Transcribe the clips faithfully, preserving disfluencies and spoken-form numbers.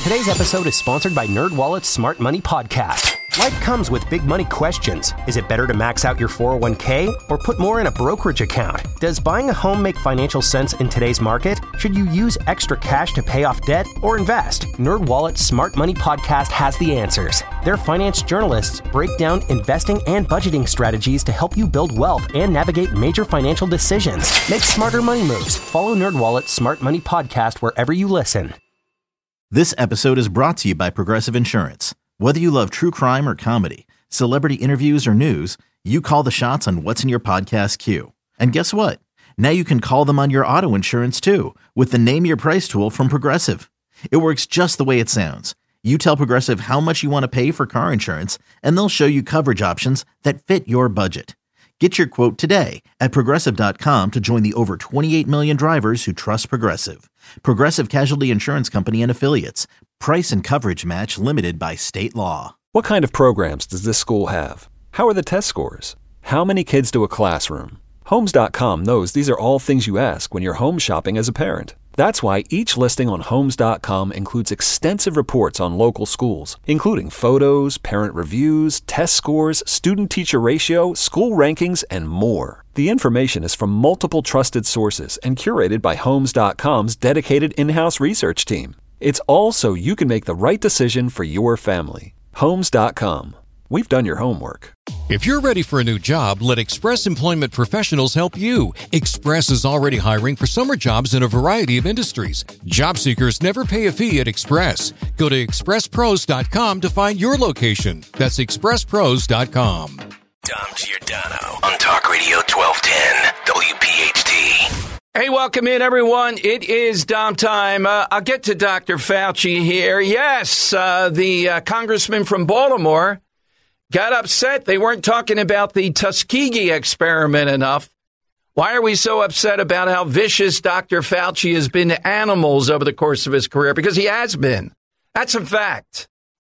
Today's episode is sponsored by NerdWallet's Smart Money Podcast. Life comes with big money questions. Is it better to max out your four oh one k or put more in a brokerage account? Does buying a home make financial sense in today's market? Should you use extra cash to pay off debt or invest? NerdWallet's Smart Money Podcast has the answers. Their finance journalists break down investing and budgeting strategies to help you build wealth and navigate major financial decisions. Make smarter money moves. Follow NerdWallet's Smart Money Podcast wherever you listen. This episode is brought to you by Progressive Insurance. Whether you love true crime or comedy, celebrity interviews or news, you call the shots on what's in your podcast queue. And guess what? Now you can call them on your auto insurance too with the Name Your Price tool from Progressive. It works just the way it sounds. You tell Progressive how much you want to pay for car insurance, and they'll show you coverage options that fit your budget. Get your quote today at Progressive dot com to join the over twenty-eight million drivers who trust Progressive. Progressive Casualty Insurance Company and Affiliates. Price and coverage match limited by state law. What kind of programs does this school have? How are the test scores? How many kids do a classroom? Homes dot com knows these are all things you ask when you're home shopping as a parent. That's why each listing on Homes dot com includes extensive reports on local schools, including photos, parent reviews, test scores, student-teacher ratio, school rankings, and more. The information is from multiple trusted sources and curated by Homes dot com's dedicated in-house research team. It's all so you can make the right decision for your family. Homes dot com. We've done your homework. If you're ready for a new job, let Express Employment Professionals help you. Express is already hiring for summer jobs in a variety of industries. Job seekers never pay a fee at Express. Go to express pros dot com to find your location. That's express pros dot com. Dom Giordano on Talk Radio twelve ten W P H T. Hey, welcome in, everyone. It is Dom time. Uh, I'll get to Doctor Fauci here. Yes, uh, the uh, congressman from Baltimore got upset. They weren't talking about the Tuskegee experiment enough. Why are we so upset about how vicious Doctor Fauci has been to animals over the course of his career? Because he has been. That's a fact.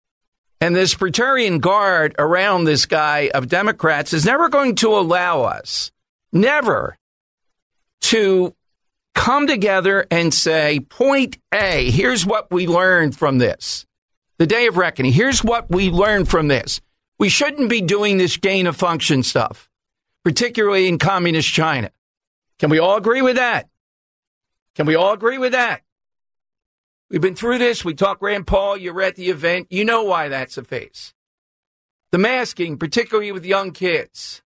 And this Praetorian Guard around this guy of Democrats is never going to allow us, never, to come together and say, point A, here's what we learned from this. The day of reckoning, here's what we learned from this. We shouldn't be doing this gain of function stuff, particularly in communist China. Can we all agree with that? Can we all agree with that? We've been through this. We talked Rand Paul. You were at the event. You know why that's the case. The masking, particularly with young kids.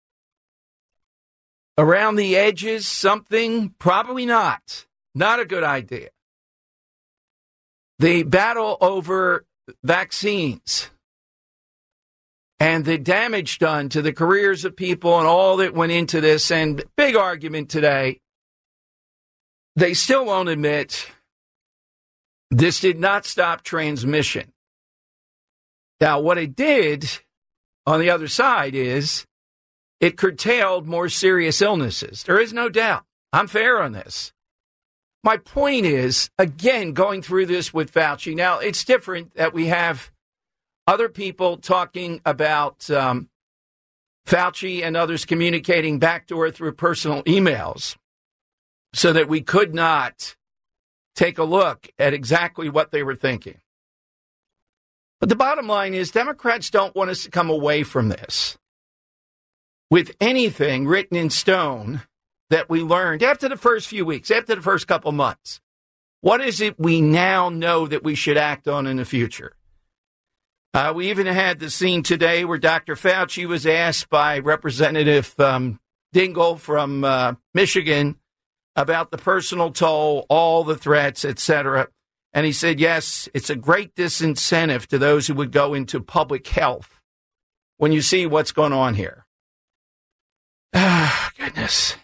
Around the edges, something, probably not. Not a good idea. The battle over vaccines and the damage done to the careers of people and all that went into this, and big argument today. They still won't admit this did not stop transmission. Now, what it did on the other side is it curtailed more serious illnesses. There is no doubt. I'm fair on this. My point is, again, going through this with Fauci. Now, it's different that we have other people talking about um, Fauci and others communicating back to her through personal emails so that we could not take a look at exactly what they were thinking. But the bottom line is Democrats don't want us to come away from this with anything written in stone that we learned after the first few weeks, after the first couple months. What is it we now know that we should act on in the future? Uh, we even had the scene today where Doctor Fauci was asked by Representative um, Dingell from uh, Michigan about the personal toll, all the threats, et cetera. And he said, yes, it's a great disincentive to those who would go into public health when you see what's going on here. Ah, goodness.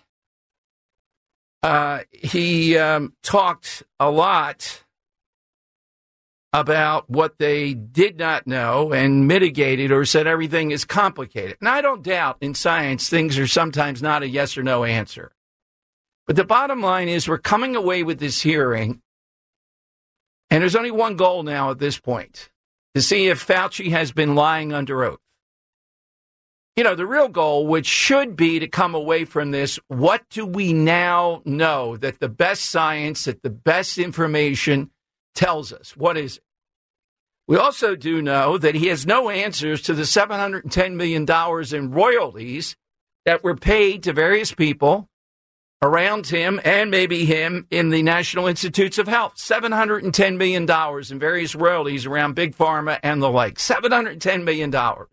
Uh, he um, talked a lot about what they did not know and mitigated or said everything is complicated. And I don't doubt in science things are sometimes not a yes or no answer. But the bottom line is we're coming away with this hearing, and there's only one goal now at this point, to see if Fauci has been lying under oath. You know, the real goal, which should be to come away from this, what do we now know that the best science, that the best information tells us? What is it? We also do know that he has no answers to the seven hundred ten million dollars in royalties that were paid to various people around him and maybe him in the National Institutes of Health. seven hundred ten million dollars in various royalties around Big Pharma and the like. seven hundred ten million dollars.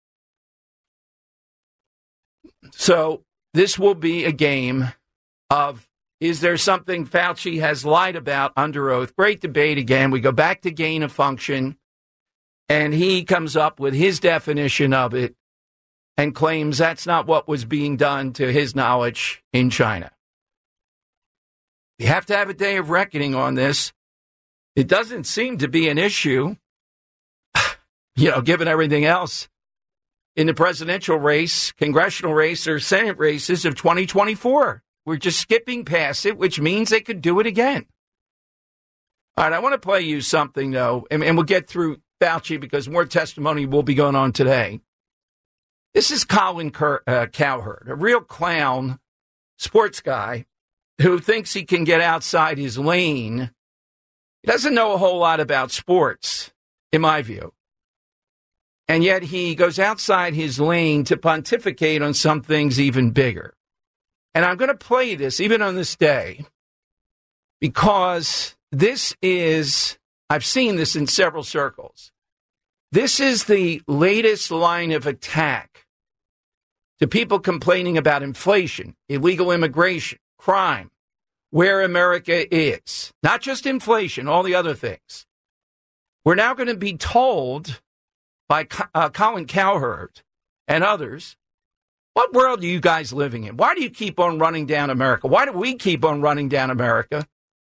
So this will be a game of, is there something Fauci has lied about under oath? Great debate again. We go back to gain of function, and he comes up with his definition of it and claims that's not what was being done to his knowledge in China. You have to have a day of reckoning on this. It doesn't seem to be an issue, you know, given everything else in the presidential race, congressional race, or Senate races of twenty twenty-four. We're just skipping past it, which means they could do it again. All right, I want to play you something, though, and, and we'll get through Fauci because more testimony will be going on today. This is Colin Cur- uh, Cowherd, a real clown sports guy who thinks he can get outside his lane. He doesn't know a whole lot about sports, in my view. And yet he goes outside his lane to pontificate on some things even bigger. And I'm going to play this even on this day because this is, I've seen this in several circles. This is the latest line of attack to people complaining about inflation, illegal immigration, crime, where America is. Not just inflation, all the other things. We're now going to be told by uh, Colin Cowherd and others, what world are you guys living in? Why do you keep on running down America? Why do we keep on running down America?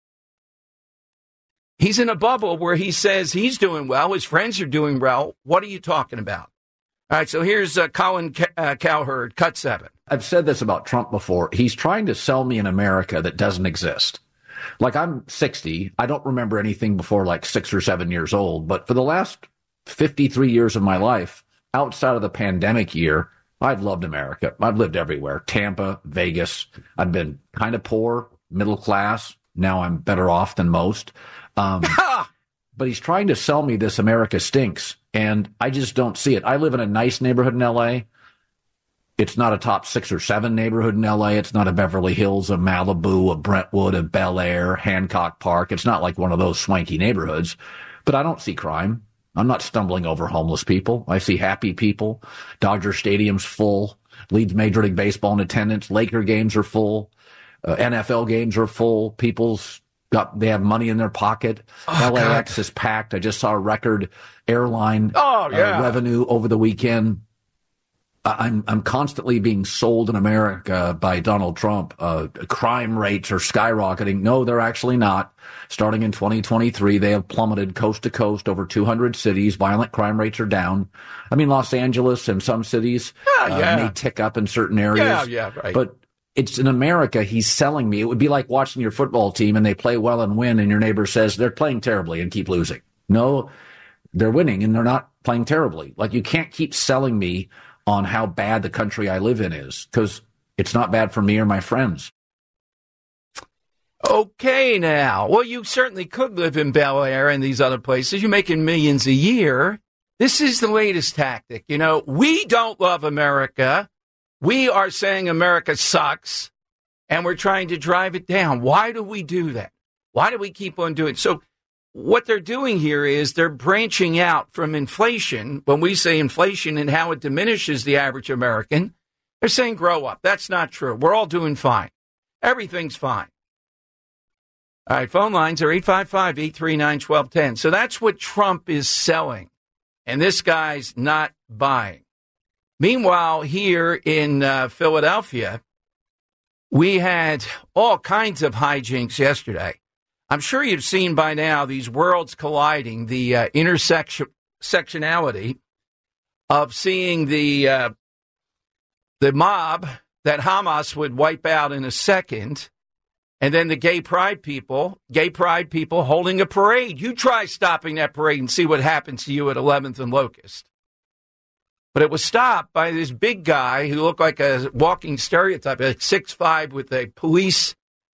He's in a bubble where he says he's doing well, his friends are doing well. What are you talking about? All right, so here's uh, Colin C- uh, Cowherd, cut seven. I've said this about Trump before. He's trying to sell me an America that doesn't exist. Like, I'm sixty. I don't remember anything before like six or seven years old. But for the last fifty-three years of my life, outside of the pandemic year, I've loved America. I've lived everywhere. Tampa, Vegas. I've been kind of poor, middle class. Now I'm better off than most. Um, but he's trying to sell me this America stinks, and I just don't see it. I live in a nice neighborhood in L A. It's not a top six or seven neighborhood in L A. It's not a Beverly Hills, a Malibu, a Brentwood, a Bel Air, Hancock Park. It's not like one of those swanky neighborhoods. But I don't see crime. I'm not stumbling over homeless people. I see happy people. Dodger Stadium's full. Leads Major League Baseball in attendance. Laker games are full. Uh, N F L games are full. People's got, they have money in their pocket. Oh, L A X God. is packed. I just saw a record airline oh, yeah. uh, revenue over the weekend. I'm I'm constantly being sold in America by Donald Trump. Uh, crime rates are skyrocketing. No, they're actually not. Starting in twenty twenty-three, they have plummeted coast to coast, over two hundred cities. Violent crime rates are down. I mean, Los Angeles and some cities yeah, yeah. Uh, may tick up in certain areas. Yeah, yeah, right. But it's in America, he's selling me. It would be like watching your football team and they play well and win, and your neighbor says they're playing terribly and keep losing. No, they're winning and they're not playing terribly. Like, you can't keep selling me on how bad the country I live in is, because it's not bad for me or my friends. Okay, now. Well, you certainly could live in Bel Air and these other places. You're making millions a year. This is the latest tactic. You know, we don't love America. We are saying America sucks, and we're trying to drive it down. Why do we do that? Why do we keep on doing it? So what they're doing here is they're branching out from inflation. When we say inflation and how it diminishes the average American, they're saying grow up. That's not true. We're all doing fine. Everything's fine. All right, phone lines are eight five five, eight three nine, one two one zero. So that's what Trump is selling, and this guy's not buying. Meanwhile, here in uh, Philadelphia, we had all kinds of hijinks yesterday. I'm sure you've seen by now these worlds colliding, the uh, intersection sectionality of seeing the uh, the mob that Hamas would wipe out in a second, and then the gay pride people, gay pride people holding a parade. You try stopping that parade and see what happens to you at eleventh and Locust. But it was stopped by this big guy who looked like a walking stereotype, like six five with a police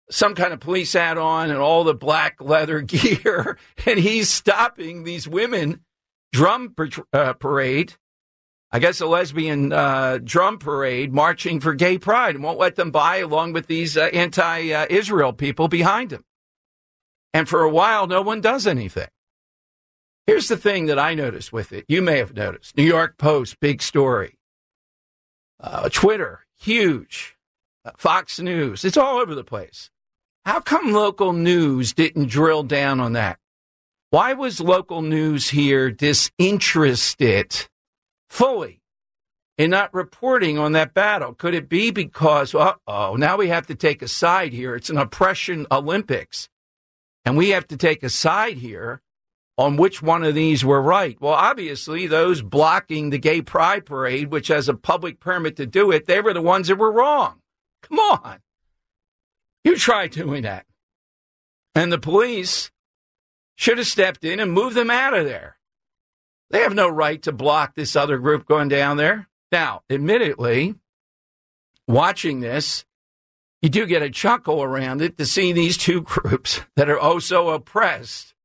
some kind of police hat on and all the black leather gear, and he's stopping these women drum uh, parade, I guess a lesbian uh, drum parade, marching for gay pride, and won't let them by along with these uh, anti-Israel people behind him. And for a while, no one does anything. Here's the thing that I noticed with it. You may have noticed. New York Post, big story. Uh, Twitter, huge. Uh, Fox News, it's all over the place. How come local news didn't drill down on that? Why was local news here disinterested fully in not reporting on that battle? Could it be because, uh-oh, now we have to take a side here. It's an oppression Olympics. And we have to take a side here on which one of these were right. Well, obviously, those blocking the gay pride parade, which has a public permit to do it, they were the ones that were wrong. Come on. You try doing that. And the police should have stepped in and moved them out of there. They have no right to block this other group going down there. Now, admittedly, watching this, you do get a chuckle around it to see these two groups that are oh so oppressed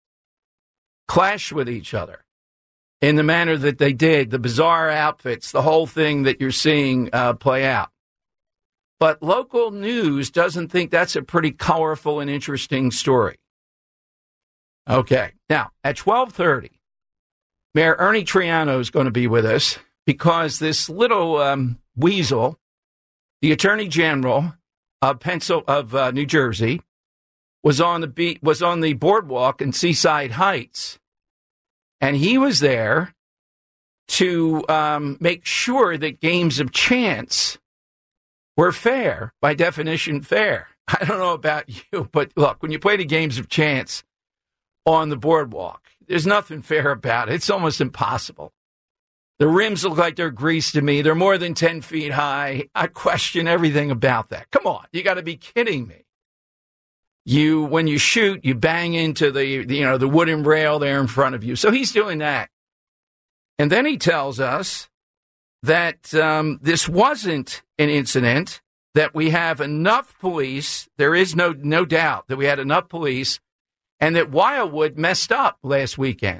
clash with each other in the manner that they did, the bizarre outfits, the whole thing that you're seeing uh, play out. But local news doesn't think that's a pretty colorful and interesting story. Okay, now at twelve thirty, Mayor Ernie Triano is going to be with us because this little um, weasel, the Attorney General of Pencil of uh, New Jersey, was on the beat, was on the boardwalk in Seaside Heights, and he was there to um, make sure that games of chance were fair, by definition fair. I don't know about you, but look, when you play the games of chance on the boardwalk, there's nothing fair about it. It's almost impossible. The rims look like they're greased to me. They're more than ten feet high. I question everything about that. Come on, you got to be kidding me. You, when you shoot, you bang into the, the, you know, the wooden rail there in front of you. So he's doing that. And then he tells us that um, this wasn't an incident, that we have enough police. There is no no doubt that we had enough police, and that Wildwood messed up last weekend.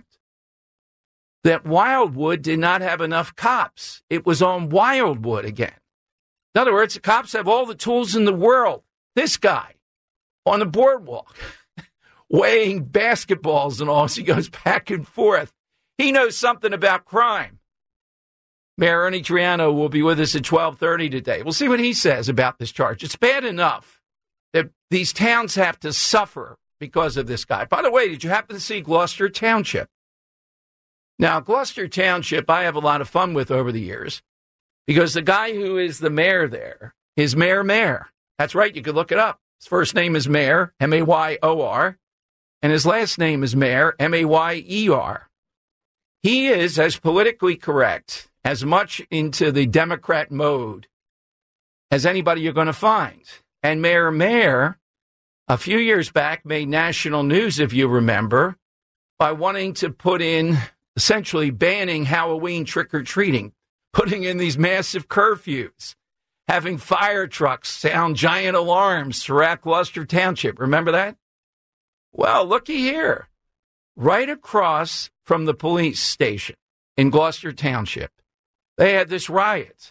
That Wildwood did not have enough cops. It was on Wildwood again. In other words, the cops have all the tools in the world. This guy on the boardwalk, weighing basketballs and all as he goes back and forth. He knows something about crime. Mayor Ernie Triano will be with us at twelve thirty today. We'll see what he says about this charge. It's bad enough that these towns have to suffer because of this guy. By the way, did you happen to see Gloucester Township? Now, Gloucester Township, I have a lot of fun with over the years because the guy who is the mayor there is Mayor Mayor. That's right. You could look it up. His first name is Mayor, M A Y O R, and his last name is Mayor, M A Y E R. He is as politically correct, as much into the Democrat mode as anybody you're going to find. And Mayor Mayor, a few years back, made national news, if you remember, by wanting to put in, essentially banning Halloween trick-or-treating, putting in these massive curfews, having fire trucks sound giant alarms throughout Gloucester Township. Remember that? Well, looky here. Right across from the police station in Gloucester Township, they had this riot.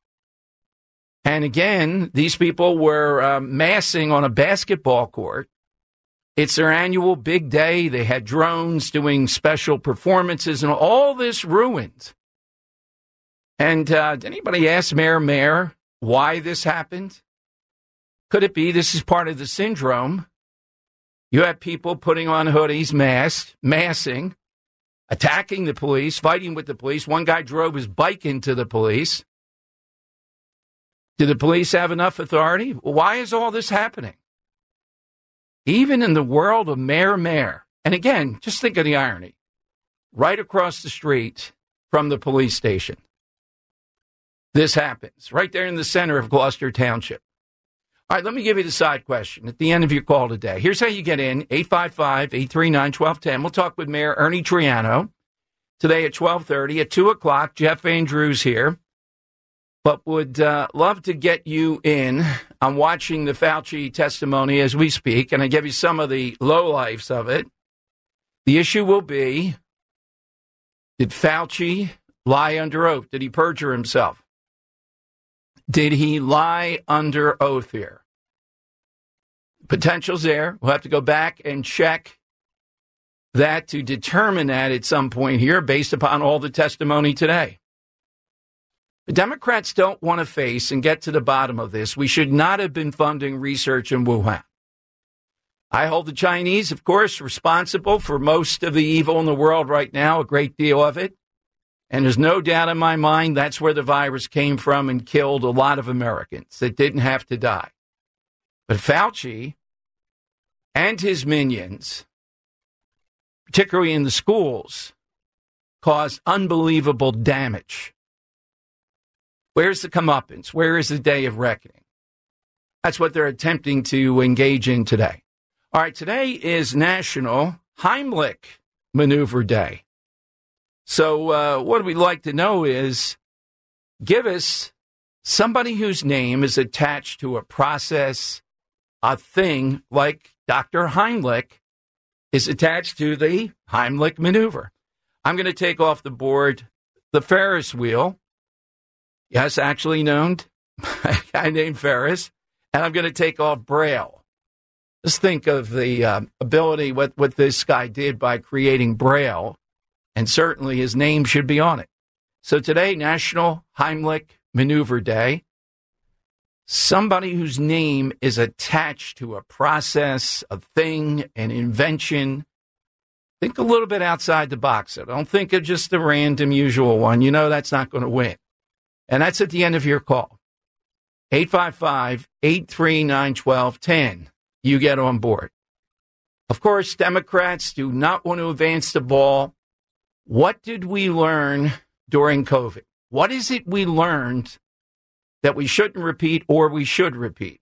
And again, these people were uh, massing on a basketball court. It's their annual big day. They had drones doing special performances, and all this ruined. And uh, did anybody ask Mayor Mayor why this happened? Could it be this is part of the syndrome? You have people putting on hoodies, masked, massing, attacking the police, fighting with the police. One guy drove his bike into the police. Do the police have enough authority? Why is all this happening? Even in the world of Mayor Mayor, and again, just think of the irony, right across the street from the police station, this happens, right there in the center of Gloucester Township. All right, let me give you the side question at the end of your call today. Here's how you get in, eight five five, eight three nine, one two one zero. We'll talk with Mayor Ernie Triano today at twelve thirty. At two o'clock, Jeff Andrews here, but would uh, love to get you in I'm watching the Fauci testimony as we speak, and I give you some of the lowlifes of it. The issue will be, did Fauci lie under oath? Did he perjure himself? Did he lie under oath here? Potential's there. We'll have to go back and check that to determine that at some point here based upon all the testimony today. The Democrats don't want to face and get to the bottom of this. We should not have been funding research in Wuhan. I hold the Chinese, of course, responsible for most of the evil in the world right now, a great deal of it. And there's no doubt in my mind that's where the virus came from and killed a lot of Americans that didn't have to die. But Fauci and his minions, particularly in the schools, caused unbelievable damage. Where's the comeuppance? Where is the day of reckoning? That's what they're attempting to engage in today. All right, today is National Heimlich Maneuver Day. So uh, what we'd like to know is, give us somebody whose name is attached to a process, a thing like Doctor Heimlich is attached to the Heimlich maneuver. I'm going to take off the board the Ferris wheel. Yes, actually known by a guy named Ferris. And I'm going to take off Braille. Just think of the uh, ability, what, what this guy did by creating Braille. And certainly his name should be on it. So today, National Heimlich Maneuver Day. Somebody whose name is attached to a process, a thing, an invention. Think a little bit outside the box. So don't think of just the random usual one. You know that's not going to win. And that's at the end of your call. eight five five, eight three nine, one two one zero. You get on board. Of course, Democrats do not want to advance the ball. What did we learn during COVID? What is it we learned that we shouldn't repeat or we should repeat?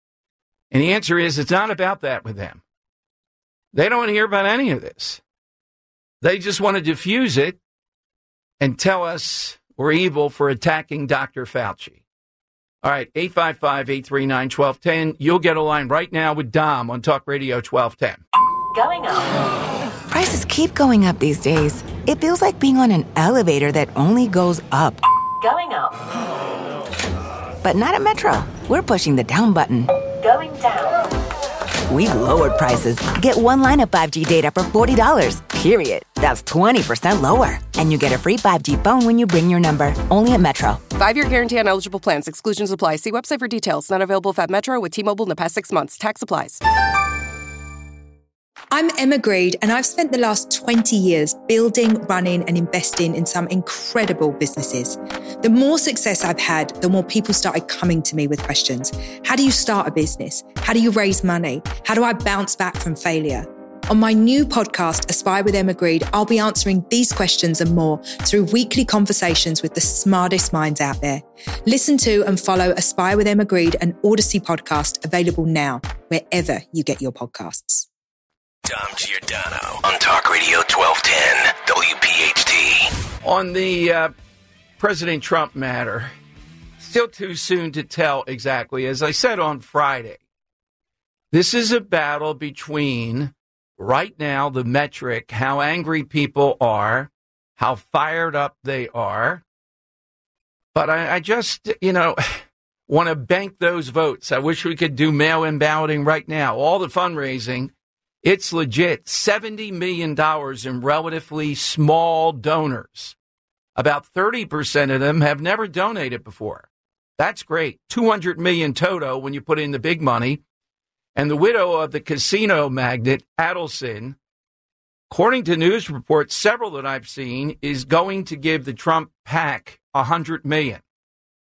And the answer is it's not about that with them. They don't want to hear about any of this. They just want to diffuse it and tell us we're evil for attacking Doctor Fauci. All right, eight five five, eight three nine, one two one zero. You'll get a line right now with Dom on Talk Radio twelve ten. Going up. Prices keep going up these days. It feels like being on an elevator that only goes up. Going up. But not at Metro. We're pushing the down button. Going down. We've lowered prices. Get one line of five G data for forty dollars, period. That's twenty percent lower. And you get a free five G phone when you bring your number. Only at Metro. Five-year guarantee on eligible plans. Exclusions apply. See website for details. Not available at Metro with T-Mobile in the past six months. Tax applies. I'm Emma Greed, and I've spent the last twenty years building, running, and investing in some incredible businesses. The more success I've had, the more people started coming to me with questions. How do you start a business? How do you raise money? How do I bounce back from failure? On my new podcast, Aspire with Emma Greed, I'll be answering these questions and more through weekly conversations with the smartest minds out there. Listen to and follow Aspire with Emma Greed, an Odyssey podcast available now, wherever you get your podcasts. Dom Giordano on Talk Radio twelve ten W P H T. On the uh, President Trump matter, still too soon to tell exactly. As I said on Friday, this is a battle between, right now, the metric, how angry people are, how fired up they are. But I, I just, you know, want to bank those votes. I wish we could do mail-in balloting right now. All the fundraising. It's legit. seventy million dollars in relatively small donors. About thirty percent of them have never donated before. That's great. two hundred million dollars total when you put in the big money. And the widow of the casino magnate, Adelson, according to news reports, several that I've seen, is going to give the Trump PAC one hundred million dollars.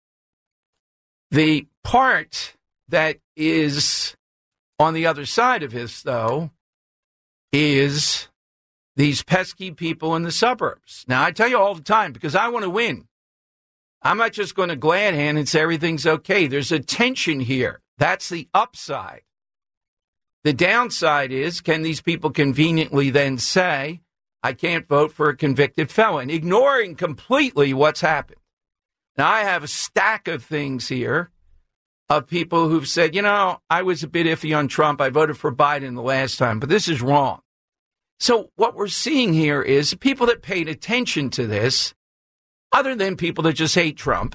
The part that is on the other side of this, though, is these pesky people in the suburbs. Now, I tell you all the time, because I want to win. I'm not just going to glad hand and say everything's okay. There's a tension here. That's the upside. The downside is, can these people conveniently then say, I can't vote for a convicted felon, ignoring completely what's happened? Now, I have a stack of things here of people who've said, you know, I was a bit iffy on Trump. I voted for Biden the last time, but this is wrong. So what we're seeing here is people that paid attention to this, other than people that just hate Trump,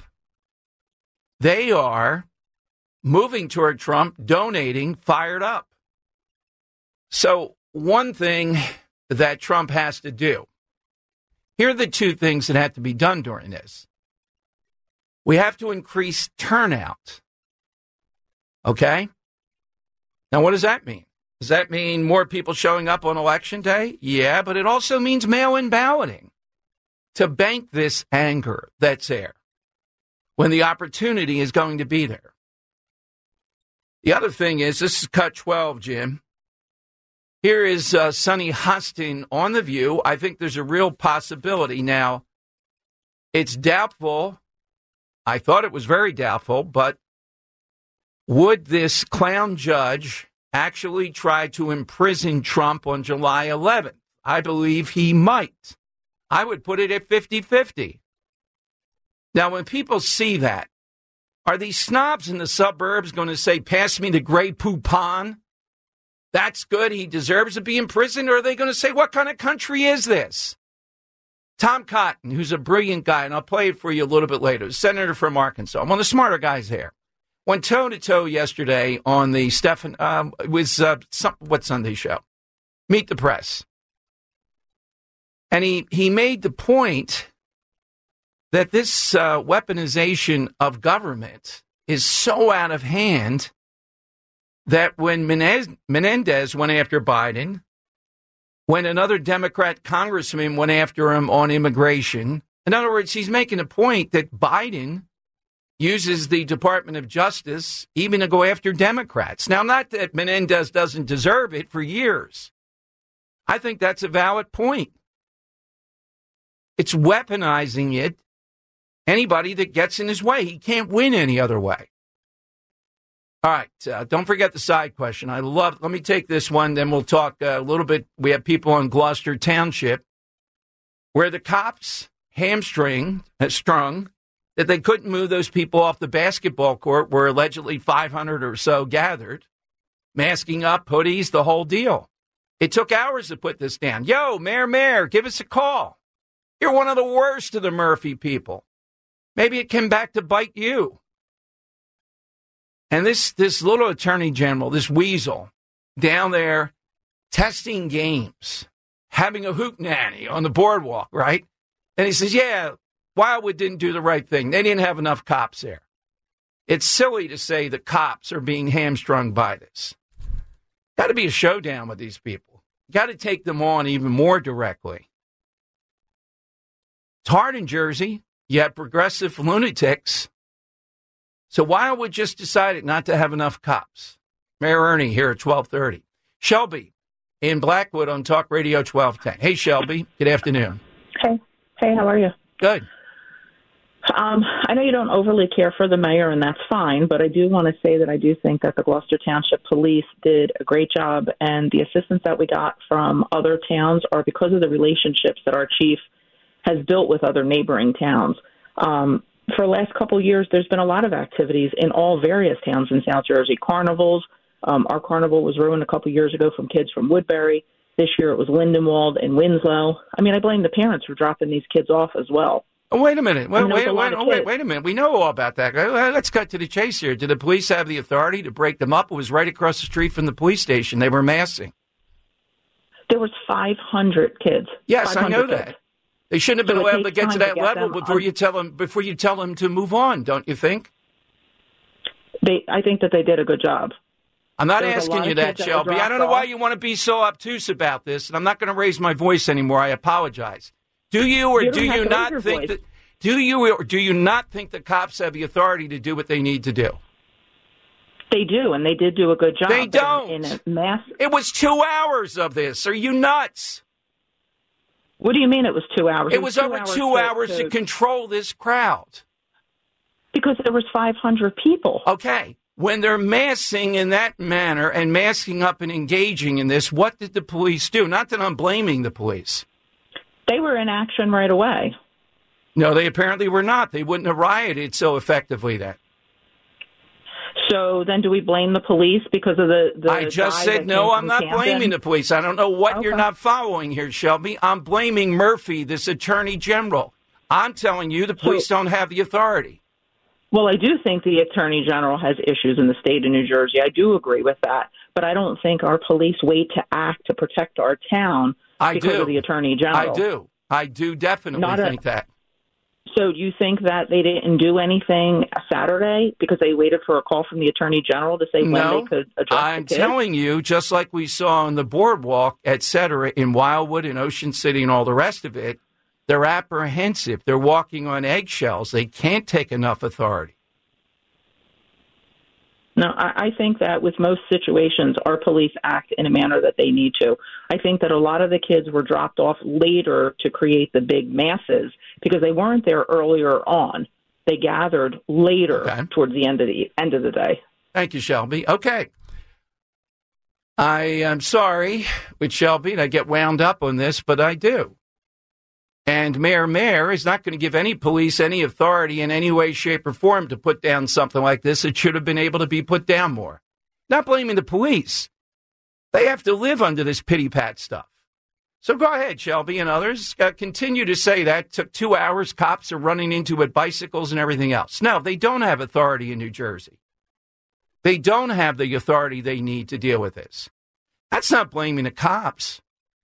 they are moving toward Trump, donating, fired up. So one thing that Trump has to do, here are the two things that have to be done during this. We have to increase turnout. Okay? Now, what does that mean? Does that mean more people showing up on Election Day? Yeah, but it also means mail-in balloting to bank this anger that's there when the opportunity is going to be there. The other thing is, this is cut twelve, Jim. Here is uh, Sunny Hostin on The View. I think there's a real possibility. Now, it's doubtful. I thought it was very doubtful, but would this clown judge actually try to imprison Trump on July eleventh? I believe he might. I would put it at fifty-fifty. Now, when people see that, are these snobs in the suburbs going to say, pass me the Grey Poupon? That's good. He deserves to be imprisoned. Or are they going to say, what kind of country is this? Tom Cotton, who's a brilliant guy, and I'll play it for you a little bit later, senator from Arkansas, one of the smarter guys here, went toe-to-toe yesterday on the Stephen, um, it was, uh, some, what Sunday show? Meet the Press. And he, he made the point that this uh, weaponization of government is so out of hand that when Menez, Menendez went after Biden, when another Democrat congressman went after him on immigration, in other words, he's making a point that Biden uses the Department of Justice even to go after Democrats. Now, not that Menendez doesn't deserve it for years. I think that's a valid point. It's weaponizing it. Anybody that gets in his way, he can't win any other way. All right, uh, don't forget the side question. I love, let me take this one, then we'll talk uh, a little bit. We have people in Gloucester Township where the cops hamstring, uh, strung, that they couldn't move those people off the basketball court where allegedly five hundred or so gathered, masking up, hoodies, the whole deal. It took hours to put this down. Yo, Mayor, Mayor, give us a call. You're one of the worst of the Murphy people. Maybe it came back to bite you. And this, this little attorney general, this weasel, down there testing games, having a hootenanny on the boardwalk, right? And he says, yeah, Wildwood didn't do the right thing. They didn't have enough cops there. It's silly to say the cops are being hamstrung by this. Got to be a showdown with these people. Got to take them on even more directly. It's hard in Jersey. You have progressive lunatics. So Wildwood just decided not to have enough cops. Mayor Ernie here at twelve thirty. Shelby in Blackwood on Talk Radio twelve ten. Hey, Shelby. Good afternoon. Hey. Hey, how are you? Good. Um, I know you don't overly care for the mayor, and that's fine, but I do want to say that I do think that the Gloucester Township Police did a great job, and the assistance that we got from other towns are because of the relationships that our chief has built with other neighboring towns. Um, for the last couple of years, there's been a lot of activities in all various towns in South Jersey. Carnivals. Um, our carnival was ruined a couple of years ago from kids from Woodbury. This year it was Lindenwold and Winslow. I mean, I blame the parents for dropping these kids off as well. Oh, wait a minute. Wait, I mean, wait, wait, wait, wait, wait a minute. We know all about that. Let's cut to the chase here. Did the police have the authority to break them up? It was right across the street from the police station. They were massing. There was five hundred kids. Yes, I know kids. that. They shouldn't have been So able to get to that to get level before un- you tell them before you tell them to move on. Don't you think? They, I think that they did a good job. I'm not There was a asking lot you of that, kids that were Shelby. I dropped don't know why off. you want to be so obtuse about this, and I'm not going to raise my voice anymore. I apologize. Do you or You don't do have you to raise not your think voice. that? Do you or do you not think the cops have the authority to do what they need to do? They do, and they did do a good job. They don't. In, in a mass. It was two hours of this. Are you nuts? What do you mean it was two hours? It was two over hours two to, hours to to control this crowd. Because there was five hundred people. Okay. When they're massing in that manner and masking up and engaging in this, what did the police do? Not that I'm blaming the police. They were in action right away. No, they apparently were not. They wouldn't have rioted so effectively then. So then do we blame the police because of the, the I just guy said that no, came I'm from not Camden? blaming the police. I don't know what Okay. you're not following here, Shelby. I'm blaming Murphy, this attorney general. I'm telling you the police So- don't have the authority. Well, I do think the Attorney General has issues in the state of New Jersey. I do agree with that. But I don't think our police wait to act to protect our town I because do. of the Attorney General. I do. I do definitely Not a- think that. So you think that they didn't do anything Saturday because they waited for a call from the Attorney General to say when No, they could address I'm the kids? telling you, just like we saw on the boardwalk, et cetera, in Wildwood and Ocean City and all the rest of it, they're apprehensive. They're walking on eggshells. They can't take enough authority. No, I, I think that with most situations, our police act in a manner that they need to. I think that a lot of the kids were dropped off later to create the big masses because they weren't there earlier on. They gathered later Okay. towards the end of the end of the day. Thank you, Shelby. Okay. I am sorry with Shelby, and I get wound up on this, but I do. And Mayor Mayer is not going to give any police any authority in any way, shape, or form to put down something like this. It should have been able to be put down more. Not blaming the police. They have to live under this pity-pat stuff. So go ahead, Shelby and others. Uh, continue to say that. Took two hours. Cops are running into it, bicycles and everything else. No, they don't have authority in New Jersey. They don't have the authority they need to deal with this. That's not blaming the cops.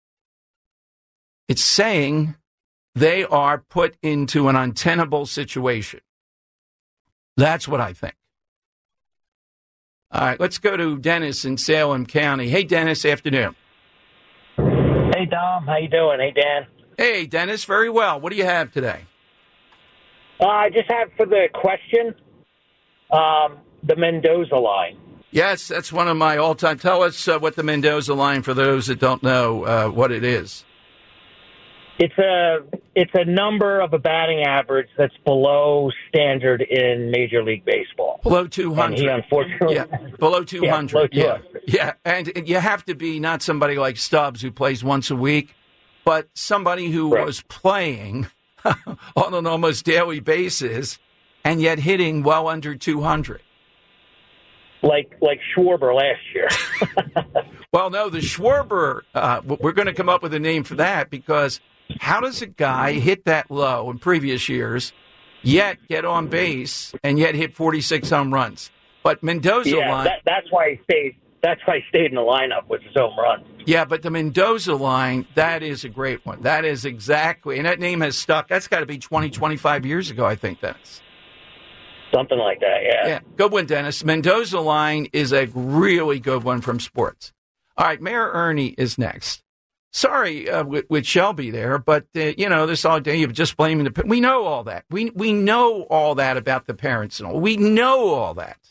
It's saying they are put into an untenable situation. That's what I think. All right, let's go to Dennis in Salem County. Hey, Dennis, afternoon. Hey, Dom. How you doing? Hey, Dan. Hey, Dennis, very well. What do you have today? Uh, I just have for the question, um, the Mendoza line. Yes, that's one of my all-time. Tell us uh, what the Mendoza line, for those that don't know uh, what it is. It's a it's a number of a batting average that's below standard in Major League Baseball. Below two hundred. And he unfortunately, yeah, below two hundred. Yeah, below yeah, yeah, and you have to be not somebody like Stubbs who plays once a week, but somebody who right. was playing on an almost daily basis and yet hitting well under two hundred. Like like Schwarber last year. Well, no, the Schwarber, uh, we're going to come up with a name for that, because how does a guy hit that low in previous years, yet get on base and yet hit forty-six home runs? But Mendoza yeah, line, that, that's why he stayed. That's why he stayed in the lineup with his home run. yeah, but the Mendoza line, that is a great one. That is exactly, and that name has stuck. That's got to be twenty, twenty-five years ago, I think that's. Something like that, yeah. Yeah, good one, Dennis. Mendoza line is a really good one from sports. All right, Mayor Ernie is next. Sorry uh, with, with Shelby there, but, uh, you know, this all day you're just blaming the... We know all that. We we know all that about the parents and all. We know all that.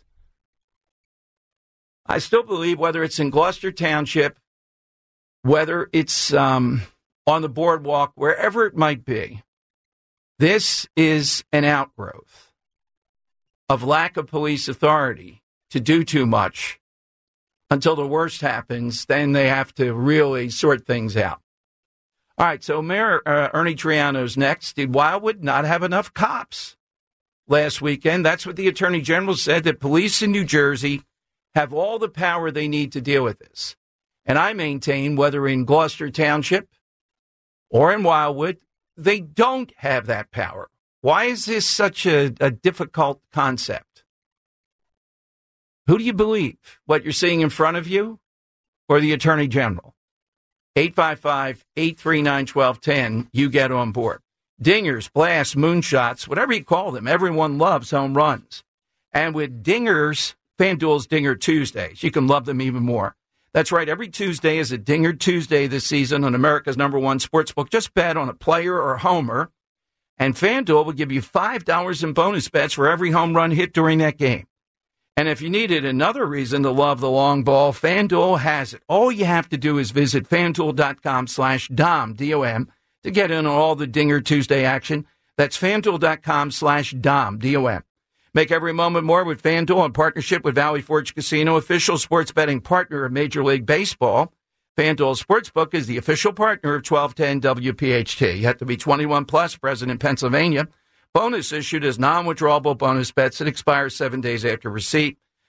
I still believe whether it's in Gloucester Township, whether it's um, on the boardwalk, wherever it might be, this is an outgrowth of lack of police authority to do too much. Until the worst happens, then they have to really sort things out. All right, so Mayor uh, Ernie Triano's next. Did Wildwood not have enough cops last weekend? That's what the Attorney General said, that police in New Jersey have all the power they need to deal with this. And I maintain, whether in Gloucester Township or in Wildwood, they don't have that power. Why is this such a, a difficult concept? Who do you believe? What you're seeing in front of you or the Attorney General? eight five five, eight three nine, one two one zero. You get on board. Dingers, blasts, moonshots, whatever you call them, everyone loves home runs. And with dingers, FanDuel's Dinger Tuesdays, you can love them even more. That's right. Every Tuesday is a Dinger Tuesday this season on America's number one sportsbook. Just bet on a player or a homer, and FanDuel will give you five dollars in bonus bets for every home run hit during that game. And if you needed another reason to love the long ball, FanDuel has it. All you have to do is visit FanDuel.com slash Dom, D O M, to get in on all the Dinger Tuesday action. That's FanDuel.com slash Dom, D O M. Make every moment more with FanDuel in partnership with Valley Forge Casino, official sports betting partner of Major League Baseball. FanDuel Sportsbook is the official partner of twelve ten W P H T. You have to be twenty-one plus, present in Pennsylvania. Bonus issued as non-withdrawable bonus bets that expire seven days after receipt.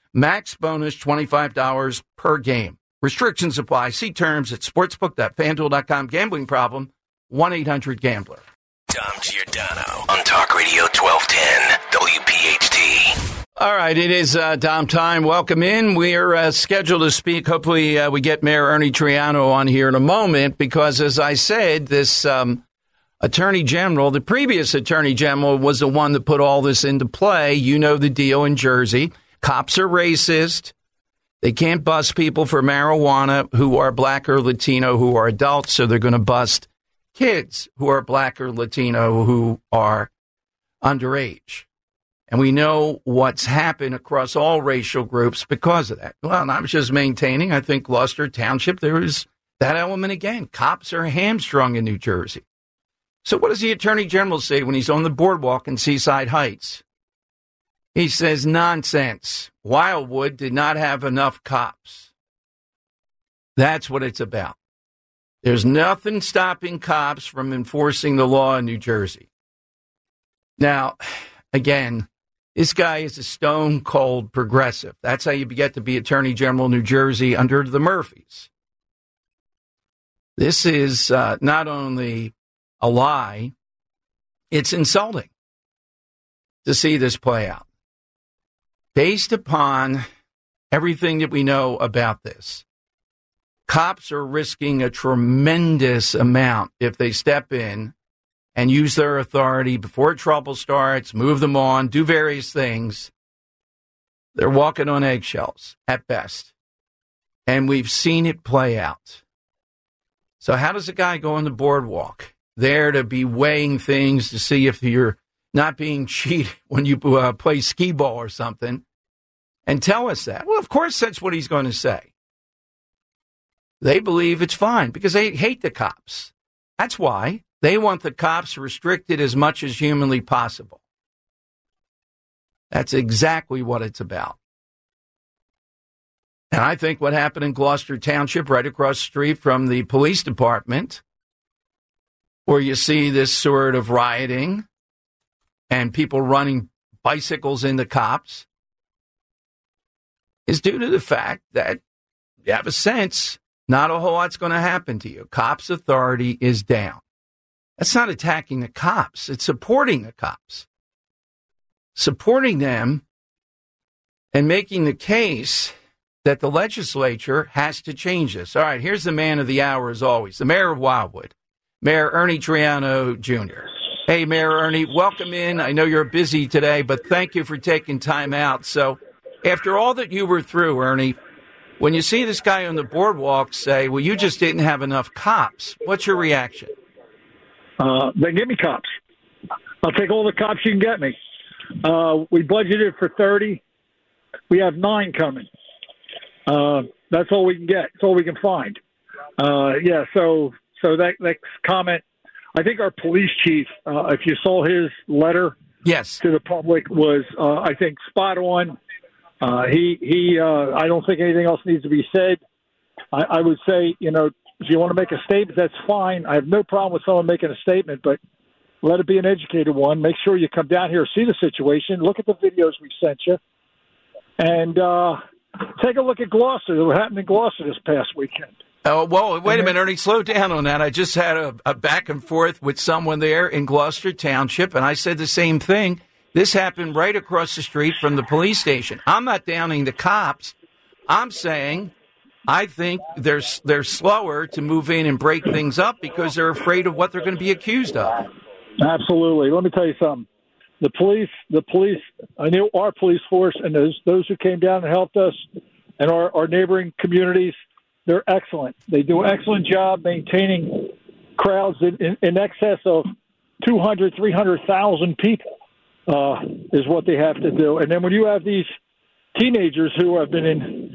Max bonus twenty-five dollars per game. Restrictions apply. See terms at sportsbook dot fanduel dot com. Gambling problem, one eight hundred gambler. Dom Giordano on Talk Radio twelve ten W P H T. All right, it is uh, Dom time. Welcome in. We're uh, scheduled to speak. Hopefully uh, we get Mayor Ernie Triano on here in a moment because, as I said, this um, Attorney General, the previous Attorney General, was the one that put all this into play. You know the deal in Jersey. Cops are racist. They can't bust people for marijuana who are black or Latino who are adults, so they're going to bust kids who are black or Latino who are underage. And we know what's happened across all racial groups because of that. Well, and I was just maintaining, I think Gloucester Township, there is that element again. Cops are hamstrung in New Jersey. So what does the Attorney General say when he's on the boardwalk in Seaside Heights? He says, nonsense. Wildwood did not have enough cops. That's what it's about. There's nothing stopping cops from enforcing the law in New Jersey. Now, again, this guy is a stone-cold progressive. That's how you get to be Attorney General of New Jersey under the Murphys. This is uh, not only a lie, it's insulting to see this play out. Based upon everything that we know about this, cops are risking a tremendous amount if they step in and use their authority before trouble starts, move them on, do various things. They're walking on eggshells at best. And we've seen it play out. So how does a guy go on the boardwalk there to be weighing things to see if you're not being cheated when you uh, play skee ball or something and tell us that? Well, of course, that's what he's going to say. They believe it's fine because they hate the cops. That's why. They want the cops restricted as much as humanly possible. That's exactly what it's about. And I think what happened in Gloucester Township, right across the street from the police department, where you see this sort of rioting and people running bicycles into cops, is due to the fact that you have a sense not a whole lot's going to happen to you. Cops' authority is down. That's not attacking the cops. It's supporting the cops. Supporting them and making the case that the legislature has to change this. All right, here's the man of the hour as always, the mayor of Wildwood, Mayor Ernie Triano, Junior Hey, Mayor Ernie, welcome in. I know you're busy today, but thank you for taking time out. So after all that you were through, Ernie, when you see this guy on the boardwalk say, well, you just didn't have enough cops, what's your reaction? Uh, then give me cops. I'll take all the cops you can get me. Uh, we budgeted for thirty. We have nine coming. Uh, that's all we can get. That's all we can find. Uh, yeah, so so that, that comment, I think our police chief, uh, if you saw his letter yes. to the public, was, uh, I think, spot on. Uh, he, he. Uh, I don't think anything else needs to be said. I, I would say, you know, if you want to make a statement, that's fine. I have no problem with someone making a statement, but let it be an educated one. Make sure you come down here, see the situation, look at the videos we sent you, and uh, take a look at Gloucester. What happened in Gloucester this past weekend? Oh, whoa, wait a minute, Ernie, slow down on that. I just had a, a back and forth with someone there in Gloucester Township, and I said the same thing. This happened right across the street from the police station. I'm not downing the cops. I'm saying I think they're, they're slower to move in and break things up because they're afraid of what they're going to be accused of. Absolutely. Let me tell you something. The police, the police, I know our police force and those those who came down and helped us and our, our neighboring communities, they're excellent. They do an excellent job maintaining crowds in, in, in excess of two hundred, three hundred thousand people uh, is what they have to do. And then when you have these teenagers who have been in,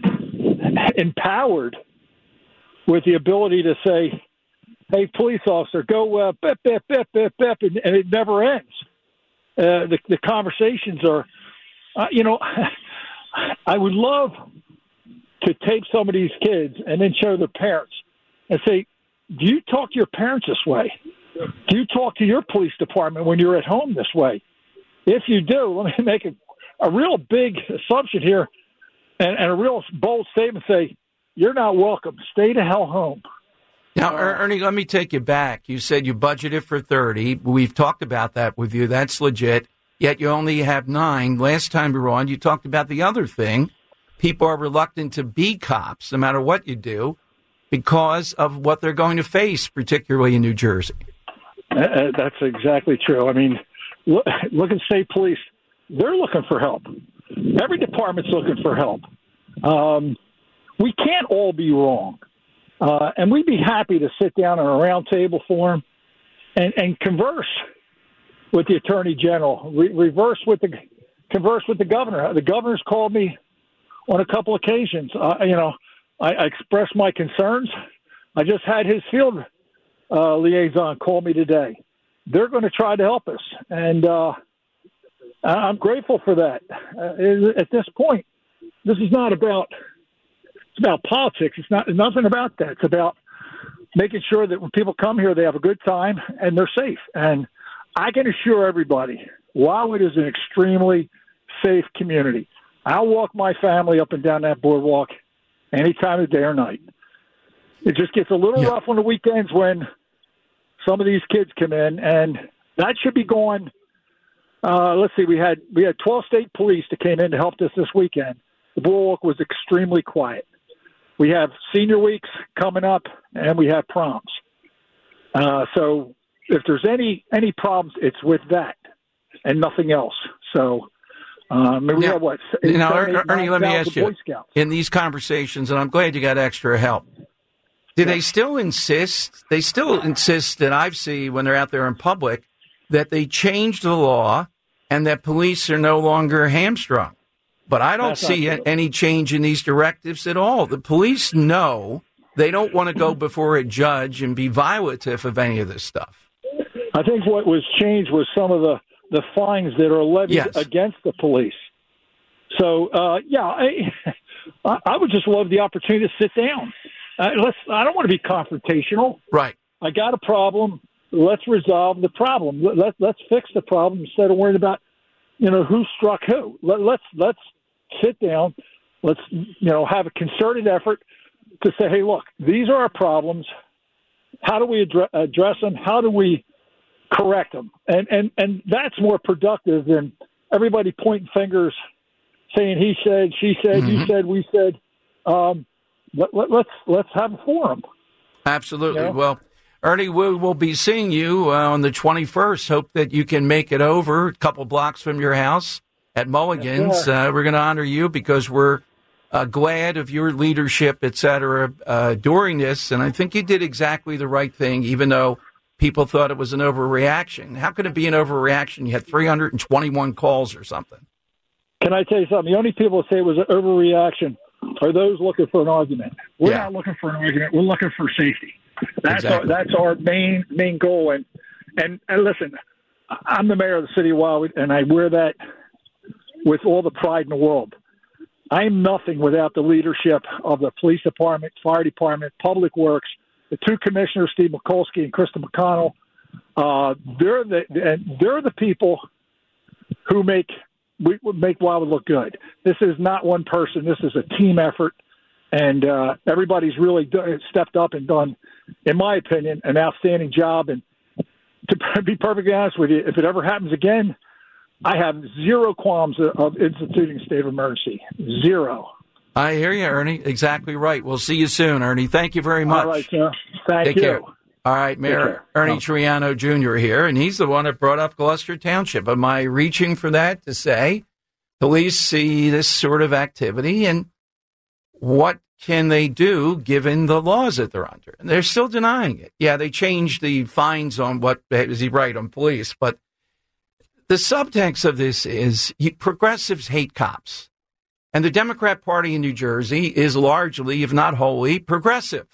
empowered with the ability to say, hey, police officer, go uh, bip, bip, bip, bip, bip, and, and it never ends. Uh, the, the conversations are, uh, you know, I would love to take some of these kids and then show their parents and say, do you talk to your parents this way? Do you talk to your police department when you're at home this way? If you do, let me make a, a real big assumption here. and, and a real bold statement say, you're not welcome. Stay the hell home. Now, Ernie, let me take you back. You said you budgeted for thirty. We've talked about that with you. That's legit. Yet you only have nine. Last time we were on, you talked about the other thing. People are reluctant to be cops, no matter what you do, because of what they're going to face, particularly in New Jersey. Uh, that's exactly true. I mean, look, look at state police. They're looking for help. Every department's looking for help. Um, we can't all be wrong. Uh, and we'd be happy to sit down in a round table forum and, and converse with the Attorney General, re- reverse with the converse with the governor. The governor's called me on a couple occasions. Uh, you know, I, I expressed my concerns. I just had his field uh, liaison call me today. They're going to try to help us, and uh, I'm grateful for that. Uh, at this point, this is not about it's about politics. It's not nothing about that. It's about making sure that when people come here, they have a good time and they're safe. And I can assure everybody, Wildwood is an extremely safe community. I'll walk my family up and down that boardwalk any time of day or night. It just gets a little yeah. rough on the weekends when some of these kids come in, and that should be going. Uh, let's see, we had we had twelve state police that came in to help us this weekend. The boardwalk was extremely quiet. We have senior weeks coming up, and we have proms. Uh, so if there's any any problems, it's with that and nothing else. So um, we now, have what? Eight, now, seven, eight, Ernie, let me ask you, in these conversations, and I'm glad you got extra help, do yeah. they still insist, they still insist that I've seen when they're out there in public, that they changed the law and that police are no longer hamstrung? But I don't That's see any change in these directives at all. The police know they don't want to go before a judge and be violative of any of this stuff. I think what was changed was some of the, the fines that are levied yes. against the police. So, uh, yeah, I, I would just love the opportunity to sit down. Uh, let's. I don't want to be confrontational. Right. I got a problem. Let's resolve the problem. Let, let, let's fix the problem instead of worrying about, you know, who struck who. Let, let's let's sit down. Let's, you know, have a concerted effort to say, hey, look, these are our problems. How do we address, address them? How do we correct them? And, and and that's more productive than everybody pointing fingers, saying he said, she said, mm-hmm. you said, we said. Um, let, let, let's let's have a forum. Absolutely. You know? Well, Ernie, we will be seeing you uh, on the twenty-first. Hope that you can make it over a couple blocks from your house at Mulligan's. Uh, we're going to honor you because we're uh, glad of your leadership, et cetera, uh, during this. And I think you did exactly the right thing, even though people thought it was an overreaction. How could it be an overreaction? You had three hundred twenty-one calls or something. Can I tell you something? The only people that say it was an overreaction are those looking for an argument. We're yeah. not looking for an argument. We're looking for safety. That's exactly. our that's our main main goal. And, and and listen, I'm the mayor of the city of Wildwood, and I wear that with all the pride in the world. I'm nothing without the leadership of the police department, fire department, public works, the two commissioners, Steve Mikulski and Krista McConnell. Uh, they're the and they're the people who make we make Wildwood look good. This is not one person. This is a team effort. And uh, everybody's really do- stepped up and done, in my opinion, an outstanding job. And to be perfectly honest with you, if it ever happens again, I have zero qualms of instituting a state of emergency. Zero. I hear you, Ernie. Exactly right. We'll see you soon, Ernie. Thank you very much. All right, sir. Thank Take you. Care. All right, Mayor Ernie oh. Triano Junior here, and he's the one that brought up Gloucester Township. Am I reaching for that to say police see this sort of activity and what can they do given the laws that they're under? And they're still denying it. Yeah, they changed the fines on what, is he right, on police, but the subtext of this is you, progressives hate cops. And the Democrat Party in New Jersey is largely, if not wholly, progressive.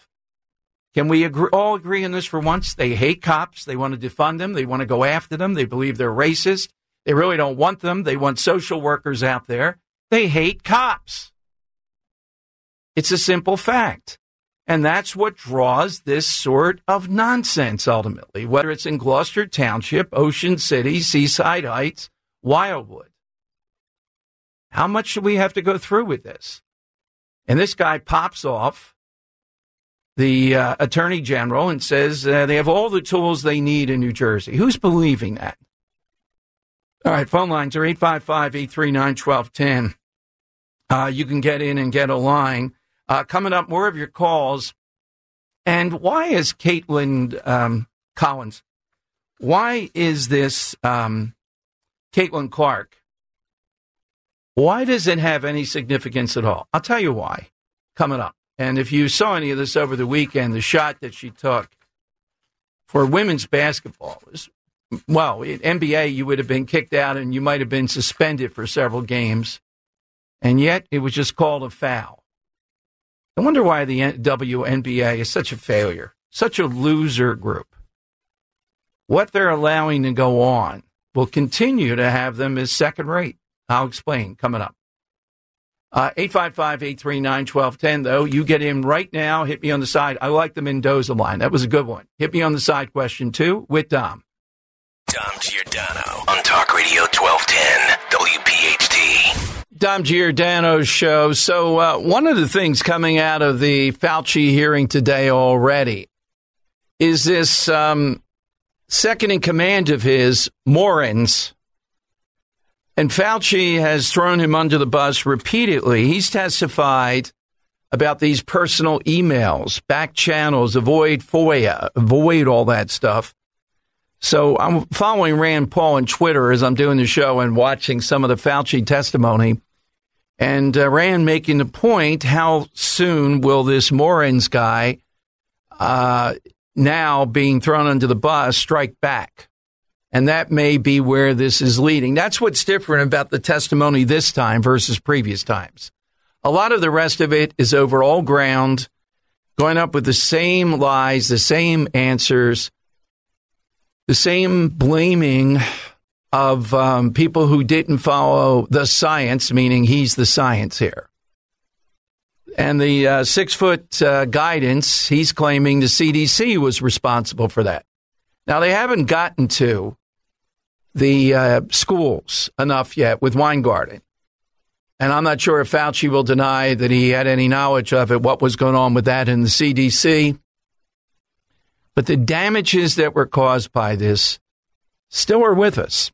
Can we agree, all agree on this for once? They hate cops. They want to defund them. They want to go after them. They believe they're racist. They really don't want them. They want social workers out there. They hate cops. It's a simple fact. And that's what draws this sort of nonsense, ultimately, whether it's in Gloucester Township, Ocean City, Seaside Heights, Wildwood. How much should we have to go through with this? And this guy pops off, the uh, attorney general, and says uh, they have all the tools they need in New Jersey. Who's believing that? All right, phone lines are eight five five, eight three nine, one two one zero. Uh, you can get in and get a line. Uh, coming up, more of your calls. And why is Caitlin um, Collins, why is this um, Caitlin Clark, why does it have any significance at all? I'll tell you why, coming up. And if you saw any of this over the weekend, the shot that she took for women's basketball was, well, in N B A, you would have been kicked out and you might have been suspended for several games. And yet it was just called a foul. I wonder why the W N B A is such a failure, such a loser group. What they're allowing to go on will continue to have them as second rate. I'll explain coming up. Uh, eight five five, eight three nine, one two one zero, though. You get in right now. Hit me on the side. I like the Mendoza line. That was a good one. Hit me on the side question, two, with Dom. Dom Giordano on Talk Radio twelve ten W P H T. Dom Giordano's show. So uh, one of the things coming out of the Fauci hearing today already is this um, second in command of his, Morens. And Fauci has thrown him under the bus repeatedly. He's testified about these personal emails, back channels, avoid FOIA, avoid all that stuff. So I'm following Rand Paul on Twitter as I'm doing the show and watching some of the Fauci testimony. And uh, Rand making the point, how soon will this Morens guy, uh, now being thrown under the bus, strike back? And that may be where this is leading. That's what's different about the testimony this time versus previous times. A lot of the rest of it is over all ground, going up with the same lies, the same answers, the same blaming of um, people who didn't follow the science, meaning he's the science here. And the uh, six-foot uh, guidance, he's claiming the C D C was responsible for that. Now, they haven't gotten to the uh, schools enough yet with Weingarten. And I'm not sure if Fauci will deny that he had any knowledge of it, what was going on with that in the C D C. But the damages that were caused by this still are with us.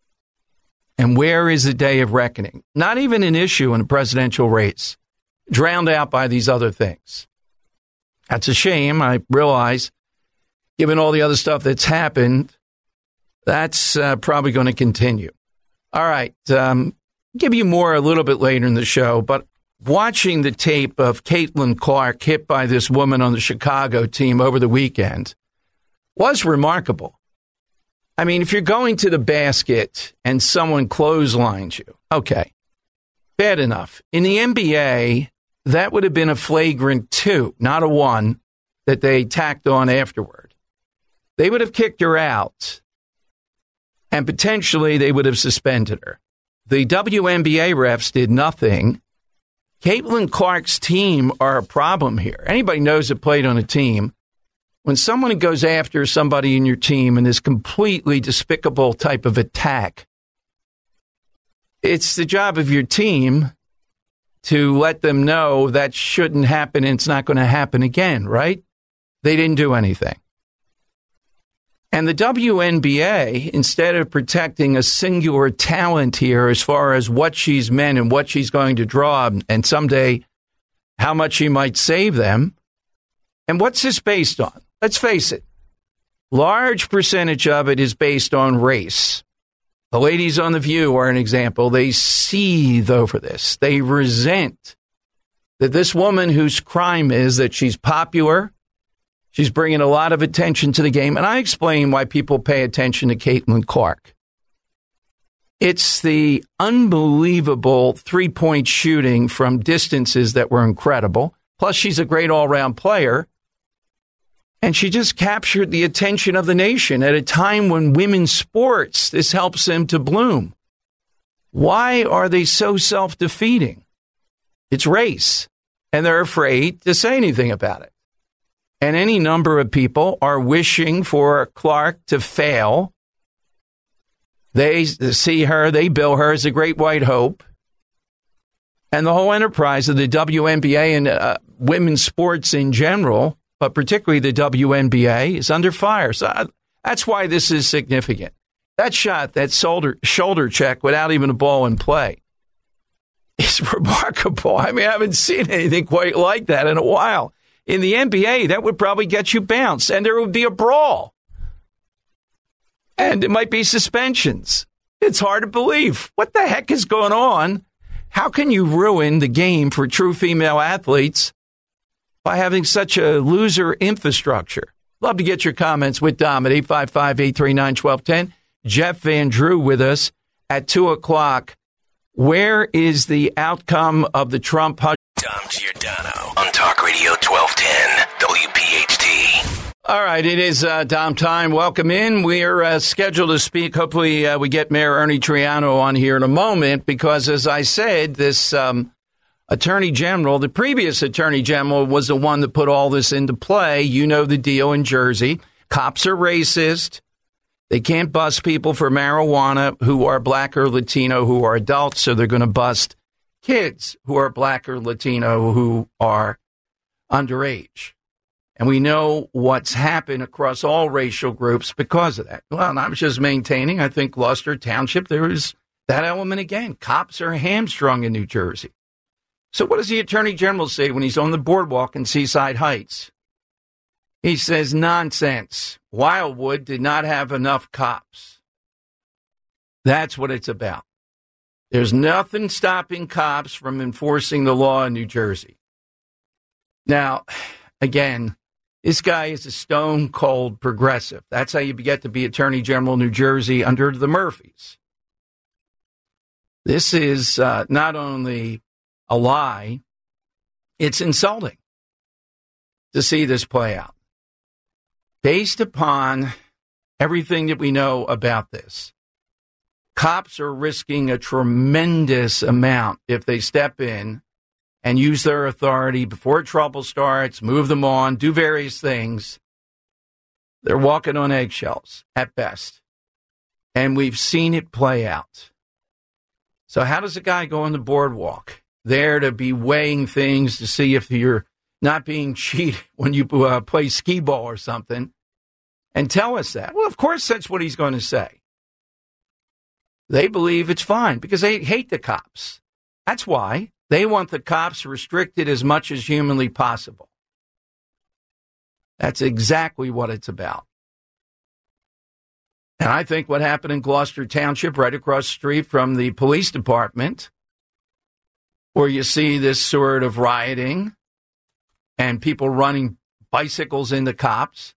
And where is the day of reckoning? Not even an issue in a presidential race, drowned out by these other things. That's a shame. I realize, given all the other stuff that's happened, that's uh, probably going to continue. All right. Um, give you more a little bit later in the show, but watching the tape of Caitlin Clark hit by this woman on the Chicago team over the weekend was remarkable. I mean, if you're going to the basket and someone clotheslines you, okay, bad enough. In the N B A, that would have been a flagrant two, not a one that they tacked on afterward. They would have kicked her out, and potentially they would have suspended her. The W N B A refs did nothing. Caitlin Clark's team are a problem here. Anybody knows that played on a team. When someone goes after somebody in your team in this completely despicable type of attack, it's the job of your team to let them know that shouldn't happen and it's not going to happen again, right? They didn't do anything. And the W N B A, instead of protecting a singular talent here as far as what she's meant and what she's going to draw and someday how much she might save them, and what's this based on? Let's face it, large percentage of it is based on race. The ladies on The View are an example. They seethe over this. They resent that this woman whose crime is that she's popular, she's bringing a lot of attention to the game. And I explain why people pay attention to Caitlin Clark. It's the unbelievable three-point shooting from distances that were incredible. Plus, she's a great all-around player. And she just captured the attention of the nation at a time when women's sports, this helps them to bloom. Why are they so self-defeating? It's race, and they're afraid to say anything about it. And any number of people are wishing for Clark to fail. They see her, they bill her as a great white hope. And the whole enterprise of the W N B A and uh, women's sports in general, but particularly the W N B A, is under fire. So I, that's why this is significant. That shot, that shoulder, shoulder check without even a ball in play, is remarkable. I mean, I haven't seen anything quite like that in a while. In the N B A, that would probably get you bounced, and there would be a brawl. And it might be suspensions. It's hard to believe. What the heck is going on? How can you ruin the game for true female athletes by having such a loser infrastructure? Love to get your comments with Dom at eight five five, eight three nine, one two one zero. Jeff Van Drew with us at two o'clock. Where is the outcome of the Trump... Dom Giordano on Talk Radio twelve ten W P H T. All right, it is uh, Dom time. Welcome in. We're uh, scheduled to speak. Hopefully uh, we get Mayor Ernie Triano on here in a moment because, as I said, this um, Attorney General, the previous Attorney General, was the one that put all this into play. You know the deal in Jersey. Cops are racist. They can't bust people for marijuana who are black or Latino who are adults, so they're going to bust kids who are black or Latino who are underage. And we know what's happened across all racial groups because of that. Well, and I was just maintaining, I think Gloucester Township, there is that element again. Cops are hamstrung in New Jersey. So what does the Attorney General say when he's on the boardwalk in Seaside Heights? He says, nonsense. Wildwood did not have enough cops. That's what it's about. There's nothing stopping cops from enforcing the law in New Jersey. Now, again, this guy is a stone-cold progressive. That's how you get to be Attorney General of New Jersey under the Murphys. This is uh, not only a lie, it's insulting to see this play out. Based upon everything that we know about this, cops are risking a tremendous amount if they step in and use their authority before trouble starts, move them on, do various things. They're walking on eggshells at best. And we've seen it play out. So how does a guy go on the boardwalk there to be weighing things to see if you're not being cheated when you uh, play skee ball or something, and tell us that? Well, of course, that's what he's going to say. They believe it's fine because they hate the cops. That's why. They want the cops restricted as much as humanly possible. That's exactly what it's about. And I think what happened in Gloucester Township, right across the street from the police department, where you see this sort of rioting and people running bicycles into cops,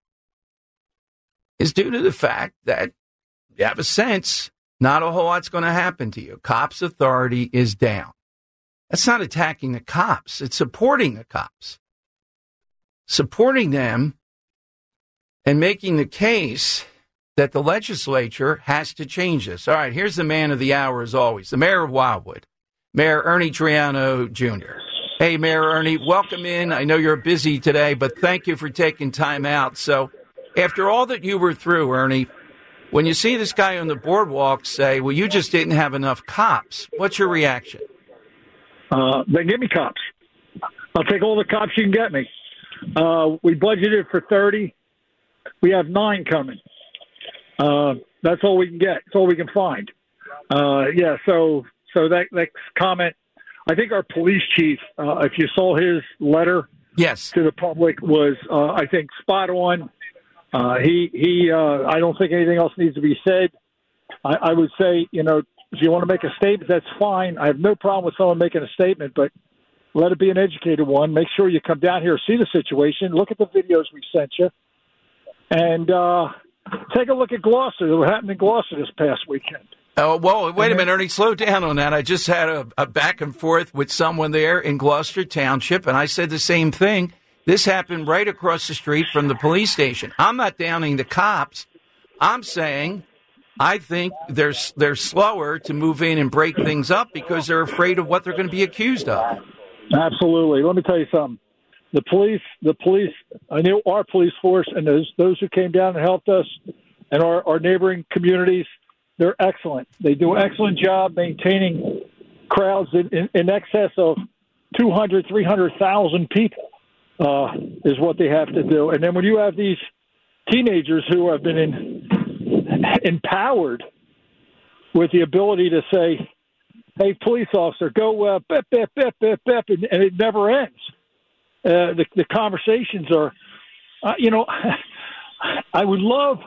is due to the fact that you have a sense not a whole lot's going to happen to you. Cops' authority is down. That's not attacking the cops. It's supporting the cops. Supporting them and making the case that the legislature has to change this. All right, here's the man of the hour as always, the mayor of Wildwood, Mayor Ernie Triano Junior Hey, Mayor Ernie, welcome in. I know you're busy today, but thank you for taking time out. So after all that you were through, Ernie, when you see this guy on the boardwalk say, well, you just didn't have enough cops, what's your reaction? Uh, then give me cops. I'll take all the cops you can get me. Uh, we budgeted for thirty. We have nine coming. Uh, that's all we can get. That's all we can find. Uh, yeah, so so that, that comment, I think our police chief, uh, if you saw his letter yes. to the public, was, uh, I think, spot on. Uh, he, he. Uh, I don't think anything else needs to be said. I, I would say, you know, if you want to make a statement, that's fine. I have no problem with someone making a statement, but let it be an educated one. Make sure you come down here, see the situation, look at the videos we sent you, and uh, take a look at Gloucester. What happened in Gloucester this past weekend? Oh, well, wait a minute, Ernie, slow down on that. I just had a, a back and forth with someone there in Gloucester Township, and I said the same thing. This happened right across the street from the police station. I'm not downing the cops. I'm saying I think they're, they're slower to move in and break things up because they're afraid of what they're going to be accused of. Absolutely. Let me tell you something. The police, the police, I knew our police force and those those who came down and helped us and our, our neighboring communities, they're excellent. They do an excellent job maintaining crowds in, in, in excess of two hundred, three hundred thousand people uh, is what they have to do. And then when you have these teenagers who have been in, empowered with the ability to say, hey, police officer, go uh, bip, bip, bip, bip, bip, and, and it never ends. Uh, the, the conversations are, uh, you know, I would love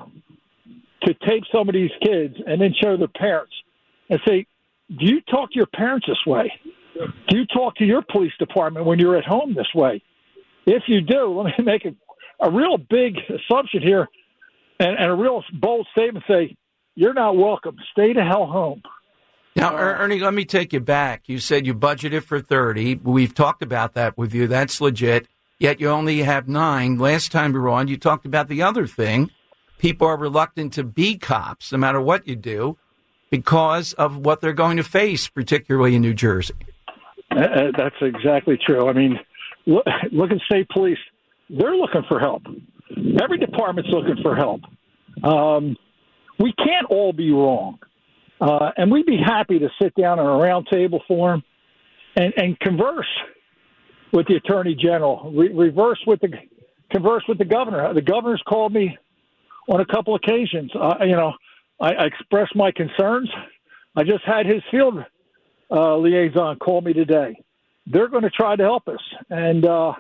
to tape some of these kids and then show their parents and say, do you talk to your parents this way? Do you talk to your police department when you're at home this way? If you do, let me make a, a real big assumption here and, and a real bold statement, say, you're not welcome. Stay the hell home. Now, Ernie, let me take you back. You said you budgeted for thirty. We've talked about that with you. That's legit. Yet you only have nine. Last time we were on, you talked about the other thing. People are reluctant to be cops, no matter what you do, because of what they're going to face, particularly in New Jersey. Uh, that's exactly true. I mean, look, look at state police. They're looking for help. Every department's looking for help. Um, we can't all be wrong. Uh, and we'd be happy to sit down on a round table forum and, and converse with the Attorney General, re- reverse with the converse with the governor. The governor's called me on a couple occasions. Uh, you know, I, I expressed my concerns. I just had his field uh, liaison call me today. They're going to try to help us, and uh,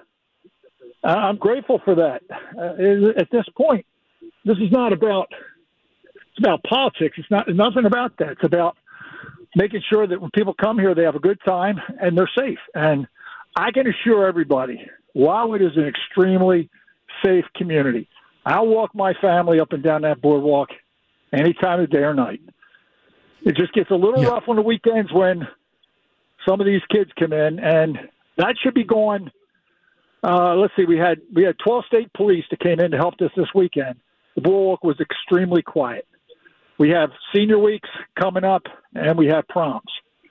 I'm grateful for that. Uh, at this point, this is not about it's about politics. It's not nothing about that. It's about making sure that when people come here, they have a good time and they're safe. And I can assure everybody, Wildwood is an extremely safe community. I'll walk my family up and down that boardwalk any time of day or night. It just gets a little yeah. rough on the weekends when some of these kids come in, and that should be going. Uh, let's see, we had we had twelve state police that came in to help us this weekend. The boardwalk was extremely quiet. We have senior weeks coming up, and we have proms.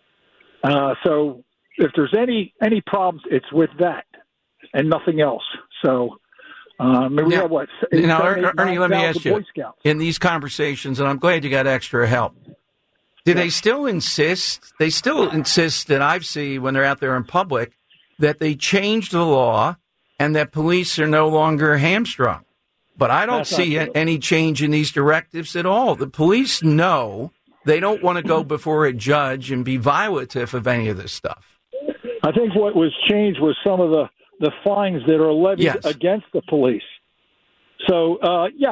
Uh, so if there's any any problems, it's with that and nothing else. So um, we now, have what? Eight, now, seven, eight, Ernie, let me ask you, in these conversations, and I'm glad you got extra help, do yeah. they still insist, they still insist that I've seen when they're out there in public, that they changed the law and that police are no longer hamstrung? But I don't That's see any change in these directives at all. The police know they don't want to go before a judge and be violative of any of this stuff. I think what was changed was some of the, the fines that are levied yes. against the police. So, uh, yeah,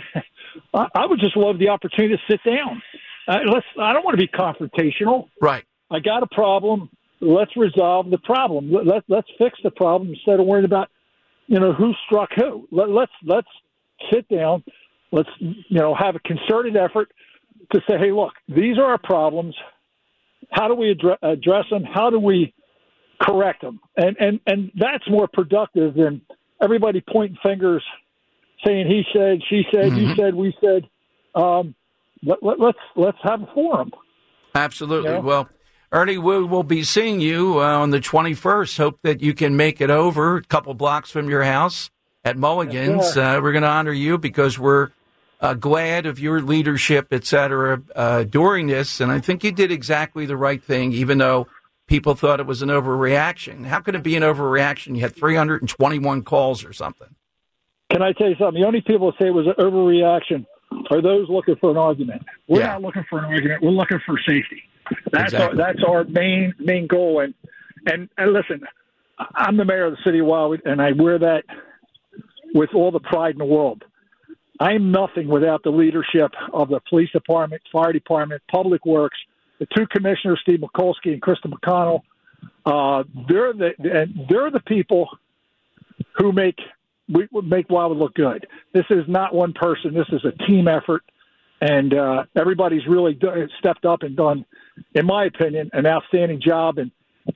I, I would just love the opportunity to sit down. Uh, let's. I don't want to be confrontational. Right. I got a problem. Let's resolve the problem. Let, let's fix the problem instead of worrying about, you know, who struck who. Let, let's let's sit down. Let's, you know, have a concerted effort to say, hey, look, these are our problems. How do we address, address them? How do we correct them? And, and and that's more productive than everybody pointing fingers, saying he said, she said, mm-hmm. you said, we said. Um, let, let, let's let's have a forum. Absolutely. You know? Well, Ernie, we will be seeing you uh, on the twenty-first. Hope that you can make it over a couple blocks from your house at Mulligan's. Yes, uh, we're going to honor you because we're uh, glad of your leadership, et cetera, uh, during this. And I think you did exactly the right thing, even though people thought it was an overreaction. How could it be an overreaction? You had three hundred twenty-one calls or something. Can I tell you something? The only people that say it was an overreaction are those looking for an argument. We're Yeah. not looking for an argument. We're looking for safety. That's Exactly. our, that's our main main goal. And, and and listen, I'm the mayor of the city of Wildwood, and I wear that with all the pride in the world. I'm nothing without the leadership of the police department, fire department, public works, the two commissioners, Steve Mikulski and Krista McConnell. Uh, they're the and they're the people who make we make Wildwood look good. This is not one person. This is a team effort. And uh, everybody's really do- stepped up and done, in my opinion, an outstanding job. And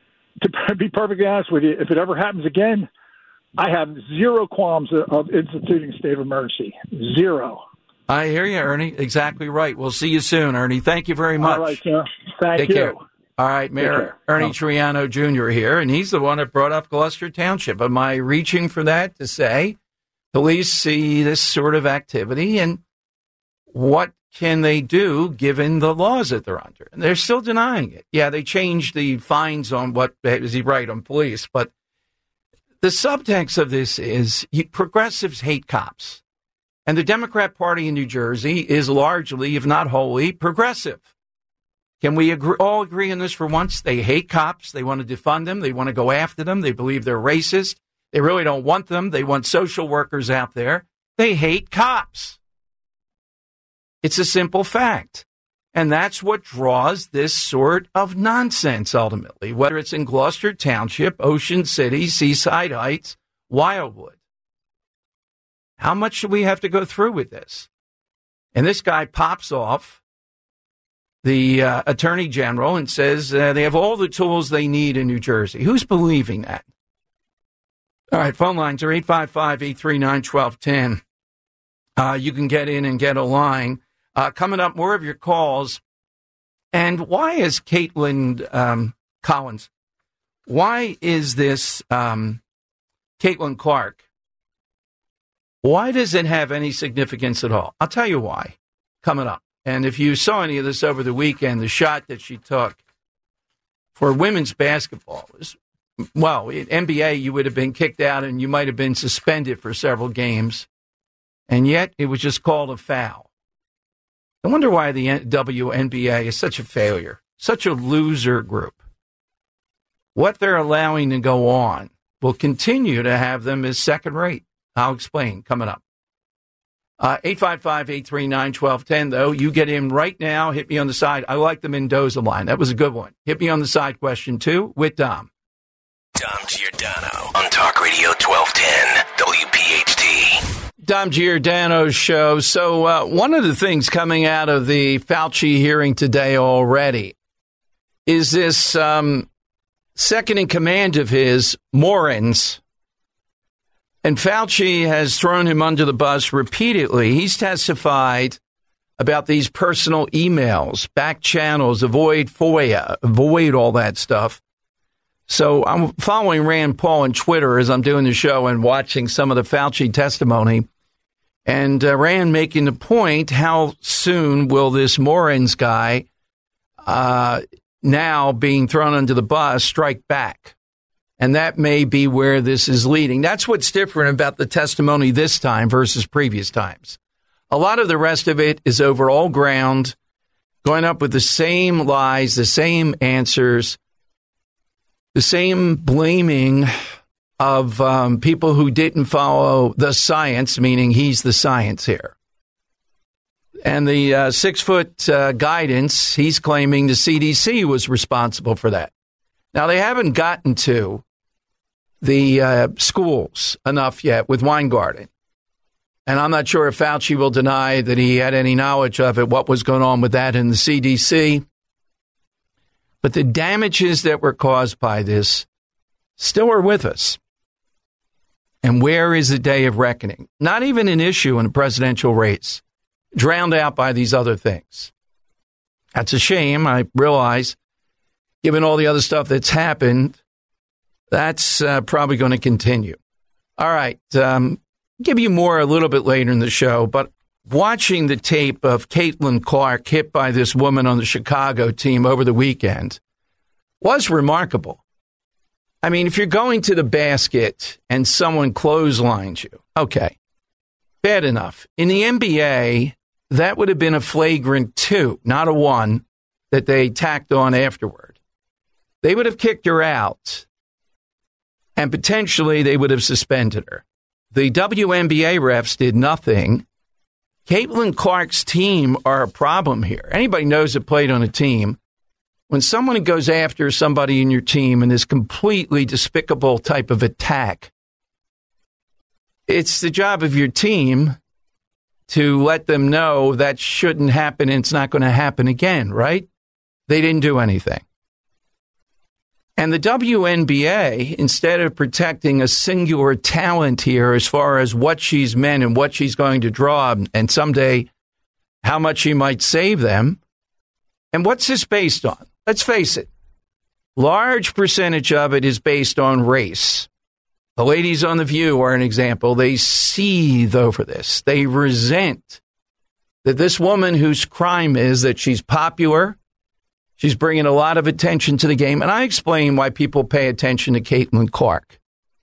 to be perfectly honest with you, if it ever happens again, I have zero qualms of instituting a state of emergency. Zero. I hear you, Ernie. Exactly right. We'll see you soon, Ernie. Thank you very much. All right, sir. Thank Take you. care. All right, Mayor Ernie oh. Triano Junior here, and he's the one that brought up Gloucester Township. Am I reaching for that to say police see this sort of activity and what can they do given the laws that they're under? And they're still denying it. Yeah, they changed the fines on what, is he right, on police, but the subtext of this is you, progressives hate cops. And the Democrat Party in New Jersey is largely, if not wholly, progressive. Can we agree, all agree on this for once? They hate cops. They want to defund them. They want to go after them. They believe they're racist. They really don't want them. They want social workers out there. They hate cops. It's a simple fact. And that's what draws this sort of nonsense, ultimately, whether it's in Gloucester Township, Ocean City, Seaside Heights, Wildwood. How much should we have to go through with this? And this guy pops off, the uh, attorney general, and says uh, they have all the tools they need in New Jersey. Who's believing that? All right, phone lines are eight five five, eight three nine, one two one zero. Uh, you can get in and get a line. Uh, coming up, more of your calls. And why is Caitlin um, Collins, why is this um, Caitlin Clark, why does it have any significance at all? I'll tell you why, coming up. And if you saw any of this over the weekend, the shot that she took for women's basketball was, well, in N B A, you would have been kicked out and you might have been suspended for several games. And yet it was just called a foul. I wonder why the W N B A is such a failure, such a loser group. What they're allowing to go on will continue to have them as second rate. I'll explain coming up. Uh, eight five five, eight three nine, one two one zero, though. You get in right now. Hit me on the side. I like the Mendoza line. That was a good one. Hit me on the side question, two, with Dom. Dom Giordano on Talk Radio twelve ten W P H T. Dom Giordano's show. So uh, one of the things coming out of the Fauci hearing today already is this um, second in command of his, Morens. And Fauci has thrown him under the bus repeatedly. He's testified about these personal emails, back channels, avoid FOIA, avoid all that stuff. So I'm following Rand Paul on Twitter as I'm doing the show and watching some of the Fauci testimony. And uh, Rand making the point, how soon will this Morens guy, uh, now being thrown under the bus, strike back? And that may be where this is leading. That's what's different about the testimony this time versus previous times. A lot of the rest of it is over all ground, going up with the same lies, the same answers, the same blaming of um, people who didn't follow the science, meaning he's the science here. And the uh, six-foot uh, guidance, he's claiming the C D C was responsible for that. Now, they haven't gotten to the uh, schools enough yet with Weingarten. And I'm not sure if Fauci will deny that he had any knowledge of it, what was going on with that in the C D C. But the damages that were caused by this still are with us. And where is the day of reckoning? Not even an issue in a presidential race, drowned out by these other things. That's a shame, I realize. Given all the other stuff that's happened, that's uh, probably going to continue. All right. Um, give you more a little bit later in the show, but watching the tape of Caitlin Clark hit by this woman on the Chicago team over the weekend was remarkable. I mean, if you're going to the basket and someone clotheslines you, okay, bad enough. In the N B A, that would have been a flagrant two, not a one that they tacked on afterward. They would have kicked her out, and potentially they would have suspended her. The W N B A refs did nothing. Caitlin Clark's team are a problem here. Anybody knows that played on a team. When someone goes after somebody in your team in this completely despicable type of attack, it's the job of your team to let them know that shouldn't happen and it's not going to happen again, right? They didn't do anything. And the W N B A, instead of protecting a singular talent here as far as what she's meant and what she's going to draw and someday how much she might save them, and what's this based on? Let's face it, large percentage of it is based on race. The ladies on The View are an example. They seethe over this. They resent that this woman whose crime is that she's popular, she's bringing a lot of attention to the game. And I explain why people pay attention to Caitlin Clark.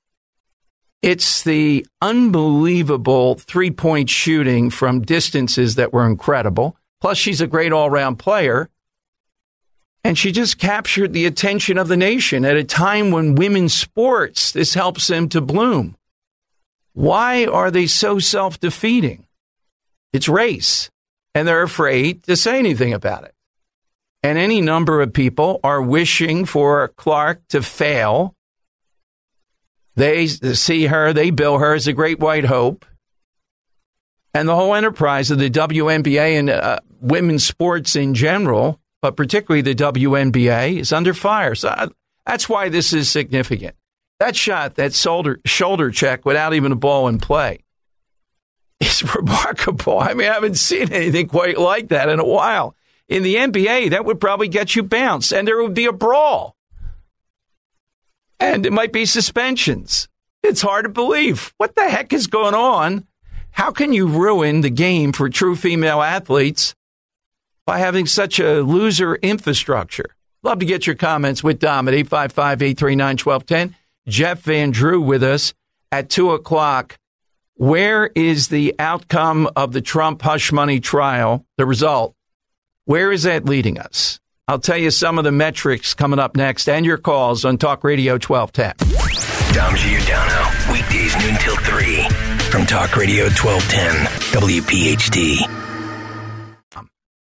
It's the unbelievable three-point shooting from distances that were incredible. Plus, she's a great all-around player. And she just captured the attention of the nation at a time when women's sports, this helps them to bloom. Why are they so self-defeating? It's race, and they're afraid to say anything about it. And any number of people are wishing for Clark to fail. They see her, they bill her as a great white hope. And the whole enterprise of the W N B A and uh, women's sports in general, but particularly the W N B A, is under fire. So I, that's why this is significant. That shot, that shoulder, shoulder check without even a ball in play, is remarkable. I mean, I haven't seen anything quite like that in a while. In the N B A, that would probably get you bounced, and there would be a brawl. And it might be suspensions. It's hard to believe. What the heck is going on? How can you ruin the game for true female athletes by having such a loser infrastructure? Love to get your comments with Dom at eight five five, eight three nine, one two one zero. Jeff Van Drew with us at two o'clock. Where is the outcome of the Trump hush money trial, the result? Where is that leading us? I'll tell you some of the metrics coming up next and your calls on Talk Radio twelve ten. Dom Giordano, weekdays noon till three from Talk Radio twelve ten W P H D. Dom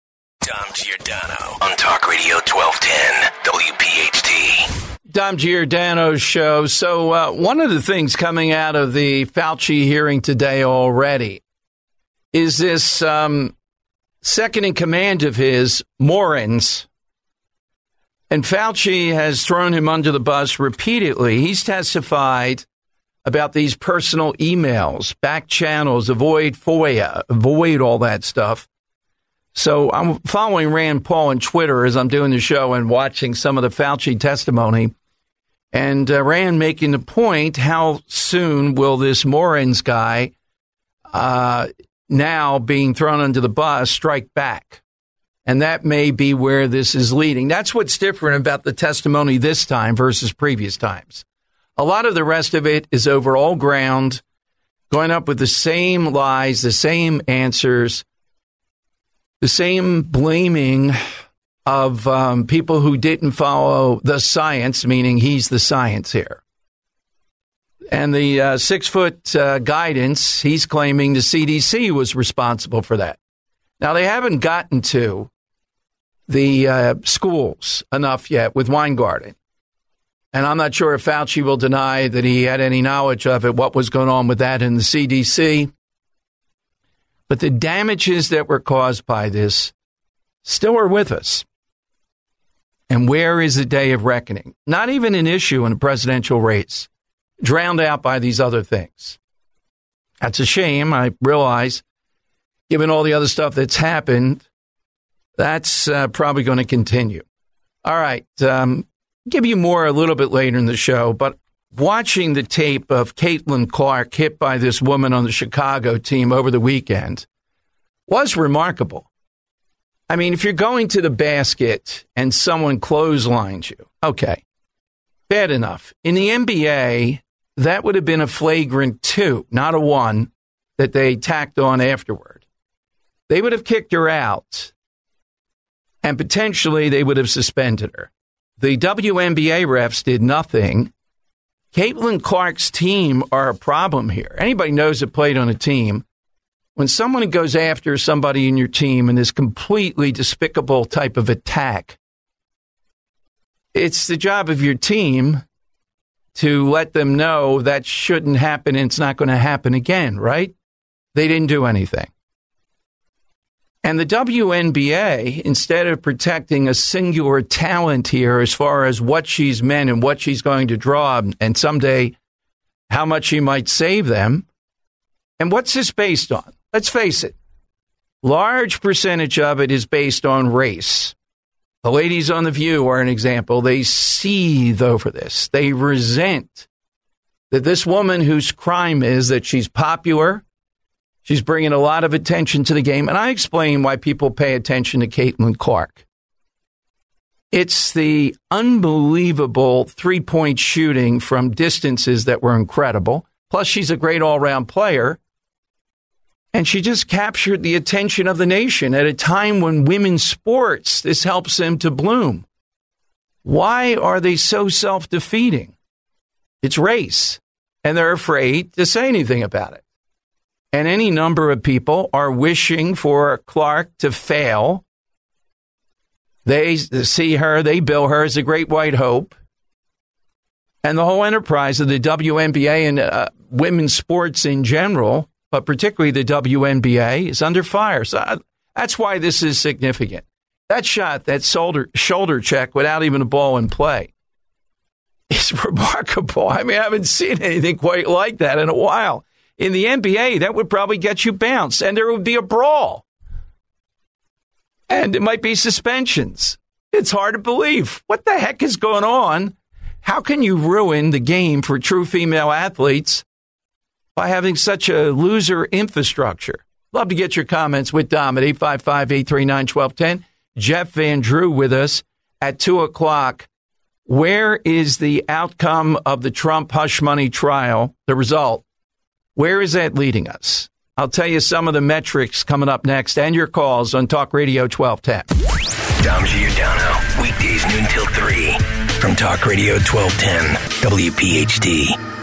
Giordano on Talk Radio twelve ten W P H D. Dom Giordano's show. So uh, one of the things coming out of the Fauci hearing today already is this um, second in command of his, Morens. And Fauci has thrown him under the bus repeatedly. He's testified about these personal emails, back channels, avoid FOIA, avoid all that stuff. So I'm following Rand Paul on Twitter as I'm doing the show and watching some of the Fauci testimony. And uh, Rand making the point, how soon will this Morens guy, uh, now being thrown under the bus, strike back? And that may be where this is leading. That's what's different about the testimony this time versus previous times. A lot of the rest of it is over all ground, going up with the same lies, the same answers, the same blaming of um, people who didn't follow the science, meaning he's the science here. And the uh, six-foot uh, guidance, he's claiming the C D C was responsible for that. Now, they haven't gotten to the uh, schools enough yet with Weingarten. And I'm not sure if Fauci will deny that he had any knowledge of it, what was going on with that in the C D C. But the damages that were caused by this still are with us. And where is the day of reckoning? Not even an issue in a presidential race, drowned out by these other things. That's a shame, I realize. Given all the other stuff that's happened, that's uh, probably going to continue. All right. Um, give you more a little bit later in the show, but watching the tape of Caitlin Clark hit by this woman on the Chicago team over the weekend was remarkable. I mean, if you're going to the basket and someone clotheslines you, okay, bad enough. In the N B A, that would have been a flagrant two, not a one that they tacked on afterward. They would have kicked her out, and potentially they would have suspended her. The W N B A refs did nothing. Caitlin Clark's team are a problem here. Anybody knows that played on a team. When someone goes after somebody in your team in this completely despicable type of attack, it's the job of your team to let them know that shouldn't happen and it's not going to happen again, right? They didn't do anything. And the W N B A, instead of protecting a singular talent here as far as what she's meant and what she's going to draw, and someday how much she might save them, and what's this based on? Let's face it. Large percentage of it is based on race. The ladies on The View are an example. They seethe over this. They resent that this woman whose crime is that she's popular, She's bringing a lot of attention to the game, and I explain why people pay attention to Caitlin Clark. It's the unbelievable three-point shooting from distances that were incredible. Plus, she's a great all-around player. And she just captured the attention of the nation at a time when women's sports, this helps them to bloom. Why are they so self-defeating? It's race, and they're afraid to say anything about it. And any number of people are wishing for Clark to fail. They see her, they bill her as a great white hope. And the whole enterprise of the W N B A and uh, women's sports in general, but particularly the W N B A, is under fire. So I, that's why this is significant. That shot, that shoulder, shoulder check without even a ball in play, is remarkable. I mean, I haven't seen anything quite like that in a while. In the N B A, that would probably get you bounced, and there would be a brawl. And it might be suspensions. It's hard to believe. What the heck is going on? How can you ruin the game for true female athletes by having such a loser infrastructure? Love to get your comments with Dom at eight five five, eight three nine, one two one zero. Jeff Van Drew with us at two o'clock. Where is the outcome of the Trump hush money trial, the result? Where is that leading us? I'll tell you some of the metrics coming up next and your calls on Talk Radio twelve ten. Dom Giordano, weekdays noon till three from Talk Radio twelve ten W P H D.